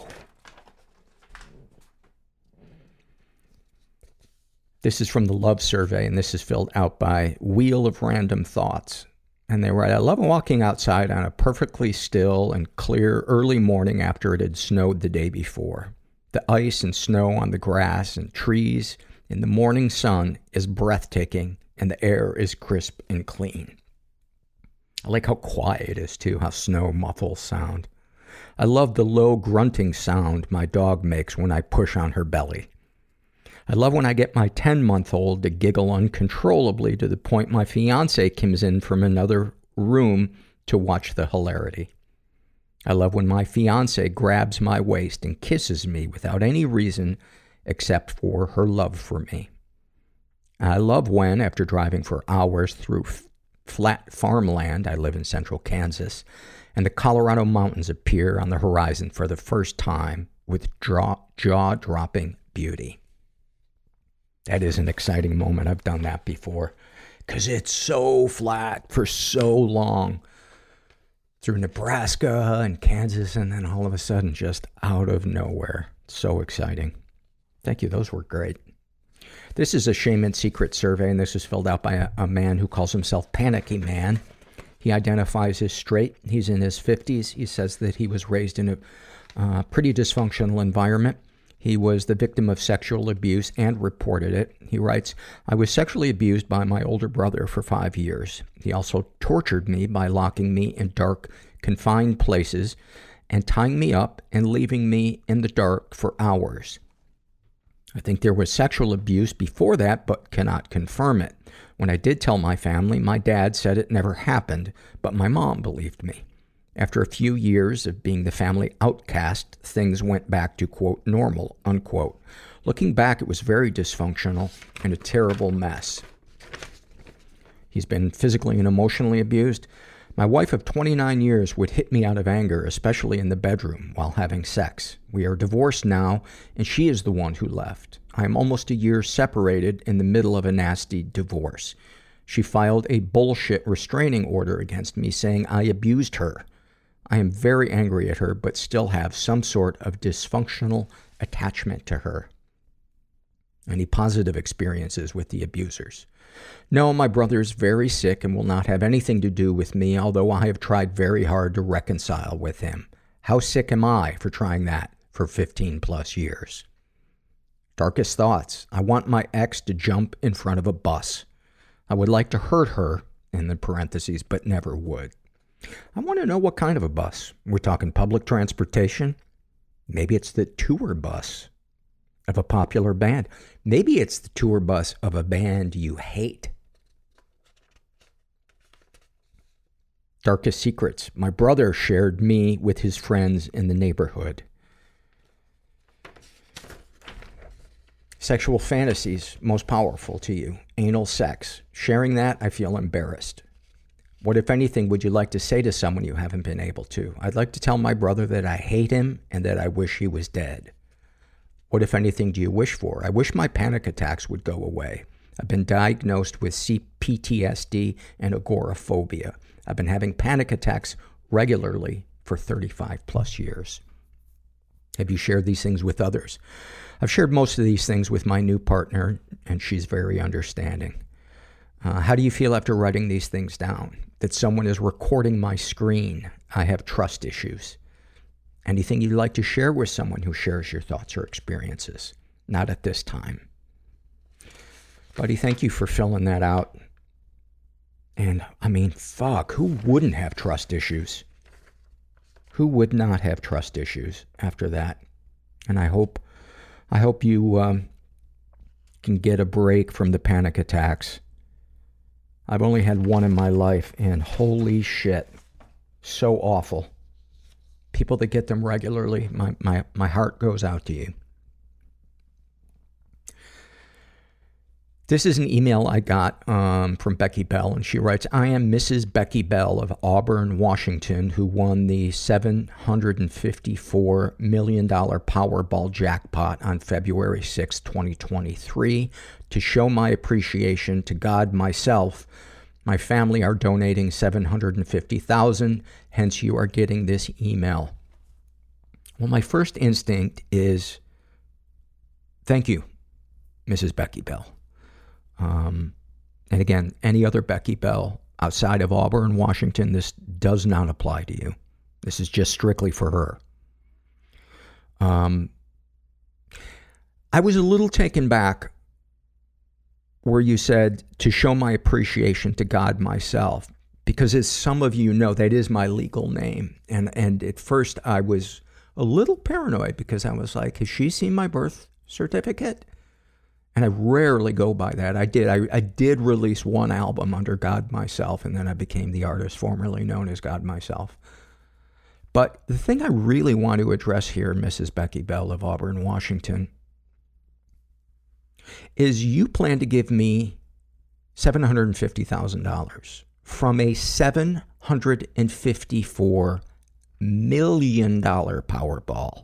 This is from the Love Survey, and this is filled out by Wheel of Random Thoughts. And they write, I love walking outside on a perfectly still and clear early morning after it had snowed the day before. The ice and snow on the grass and trees in the morning sun is breathtaking, and the air is crisp and clean. I like how quiet it is, too, how snow muffles sound. I love the low grunting sound my dog makes when I push on her belly. I love when I get my 10-month-old to giggle uncontrollably to the point my fiancé comes in from another room to watch the hilarity. I love when my fiancé grabs my waist and kisses me without any reason except for her love for me. I love when, after driving for hours through flat farmland, I live in central Kansas, and the Colorado mountains appear on the horizon for the first time with jaw-dropping beauty. That is an exciting moment. I've done that before. Because it's so flat for so long. Through Nebraska and Kansas, and then all of a sudden just out of nowhere. So exciting. Thank you. Those were great. This is a Shame and Secret survey, and this is filled out by a man who calls himself Panicky Man. He identifies as straight. He's in his 50s. He says that he was raised in a pretty dysfunctional environment. He was the victim of sexual abuse and reported it. He writes, I was sexually abused by my older brother for 5 years. He also tortured me by locking me in dark, confined places and tying me up and leaving me in the dark for hours. I think there was sexual abuse before that, but cannot confirm it. When I did tell my family, my dad said it never happened, but my mom believed me. After a few years of being the family outcast, things went back to, quote, normal, unquote. Looking back, it was very dysfunctional and a terrible mess. He's been physically and emotionally abused. My wife of 29 years would hit me out of anger, especially in the bedroom while having sex. We are divorced now, and she is the one who left. I am almost a year separated in the middle of a nasty divorce. She filed a bullshit restraining order against me saying I abused her. I am very angry at her, but still have some sort of dysfunctional attachment to her. Any positive experiences with the abusers? No, my brother is very sick and will not have anything to do with me, although I have tried very hard to reconcile with him. How sick am I for trying that for 15 plus years? Darkest thoughts. I want my ex to jump in front of a bus. I would like to hurt her, in the parentheses, but never would. I want to know what kind of a bus. We're talking public transportation? Maybe it's the tour bus of a popular band. Maybe it's the tour bus of a band you hate. Darkest secrets. My brother shared me with his friends in the neighborhood. Sexual fantasies most powerful to you. Anal sex. Sharing that, I feel embarrassed. What, if anything, would you like to say to someone you haven't been able to? I'd like to tell my brother that I hate him and that I wish he was dead. What, if anything, do you wish for? I wish my panic attacks would go away. I've been diagnosed with PTSD and agoraphobia. I've been having panic attacks regularly for 35 plus years. Have you shared these things with others? I've shared most of these things with my new partner, and she's very understanding. How do you feel after writing these things down? That someone is recording my screen. I have trust issues. Anything you'd like to share with someone who shares your thoughts or experiences? Not at this time. Buddy, thank you for filling that out. And, I mean, fuck, who wouldn't have trust issues? Who would not have trust issues after that? And I hope you can get a break from the panic attacks. I've only had one in my life, and holy shit, so awful. People that get them regularly, my heart goes out to you. This is an email I got from Becky Bell, and she writes, I am Mrs. Becky Bell of Auburn, Washington, who won the $754 million Powerball jackpot on February 6, 2023. To show my appreciation to God, myself, my family are donating $750,000, hence you are getting this email. Well, my first instinct is, thank you, Mrs. Becky Bell. And again, any other Becky Bell outside of Auburn, Washington, this does not apply to you. This is just strictly for her. I was a little taken back where you said to show my appreciation to God myself, because as some of you know, that is my legal name. And at first I was a little paranoid because I was like, has she seen my birth certificate? And I rarely go by that. I did release one album under God Myself, and then I became the artist formerly known as God Myself. But the thing I really want to address here, Mrs. Becky Bell of Auburn, Washington, is you plan to give me $750,000 from a $754 million Powerball.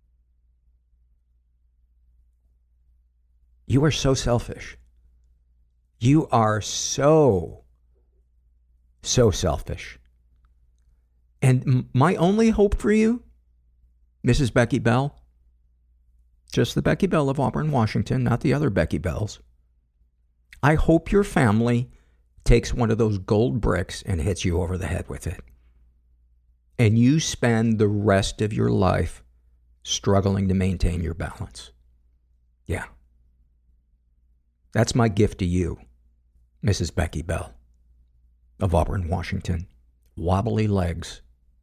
You are so selfish. You are so selfish. And my only hope for you, Mrs. Becky Bell, just the Becky Bell of Auburn, Washington, not the other Becky Bells. I hope your family takes one of those gold bricks and hits you over the head with it. And you spend the rest of your life struggling to maintain your balance. Yeah. That's my gift to you, Mrs. Becky Bell of Auburn, Washington. Wobbly legs.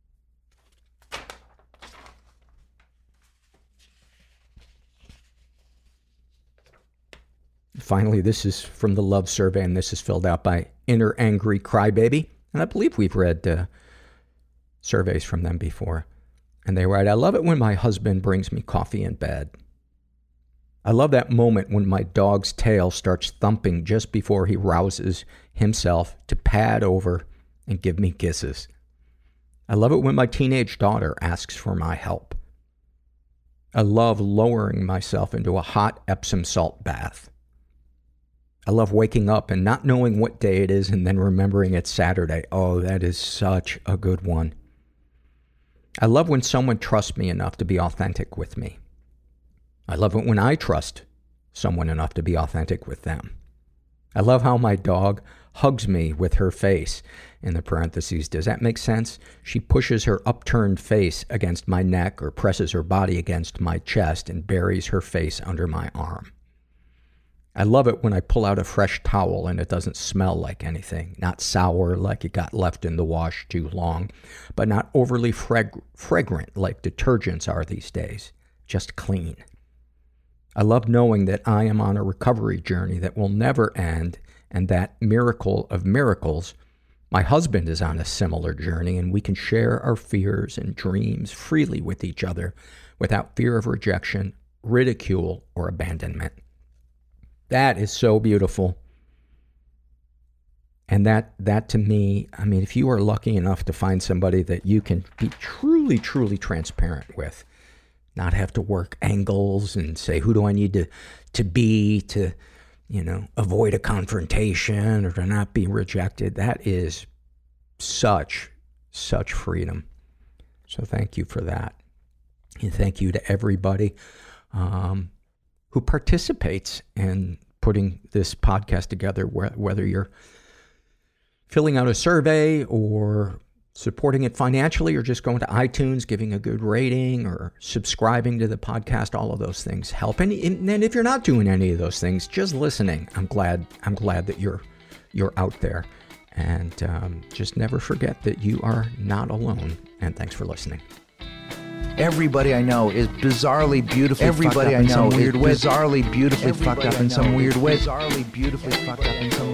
Finally, this is from the Love Survey, and this is filled out by Inner Angry Crybaby. And I believe we've read surveys from them before. And they write, I love it when my husband brings me coffee in bed. I love that moment when my dog's tail starts thumping just before he rouses himself to pad over and give me kisses. I love it when my teenage daughter asks for my help. I love lowering myself into a hot Epsom salt bath. I love waking up and not knowing what day it is and then remembering it's Saturday. Oh, that is such a good one. I love when someone trusts me enough to be authentic with me. I love it when I trust someone enough to be authentic with them. I love how my dog hugs me with her face. In the parentheses, does that make sense? She pushes her upturned face against my neck or presses her body against my chest and buries her face under my arm. I love it when I pull out a fresh towel and it doesn't smell like anything. Not sour like it got left in the wash too long, but not overly fragrant like detergents are these days. Just clean. I love knowing that I am on a recovery journey that will never end, and that miracle of miracles, my husband is on a similar journey, and we can share our fears and dreams freely with each other without fear of rejection, ridicule, or abandonment. That is so beautiful. And that to me, I mean, if you are lucky enough to find somebody that you can be truly, truly transparent with, not have to work angles and say, who do I need to be to, avoid a confrontation or to not be rejected, that is such freedom. So thank you for that. And thank you to everybody who participates in putting this podcast together, whether you're filling out a survey or supporting it financially or just going to iTunes, giving a good rating or subscribing to the podcast. All of those things help. And if you're not doing any of those things, just listening, I'm glad that you're out there. And just never forget that you are not alone. And thanks for listening. Everybody I know is bizarrely beautifully fucked up in some weird way. Bizarrely beautifully fucked up in some weird way. Bizarrely beautifully fucked up in some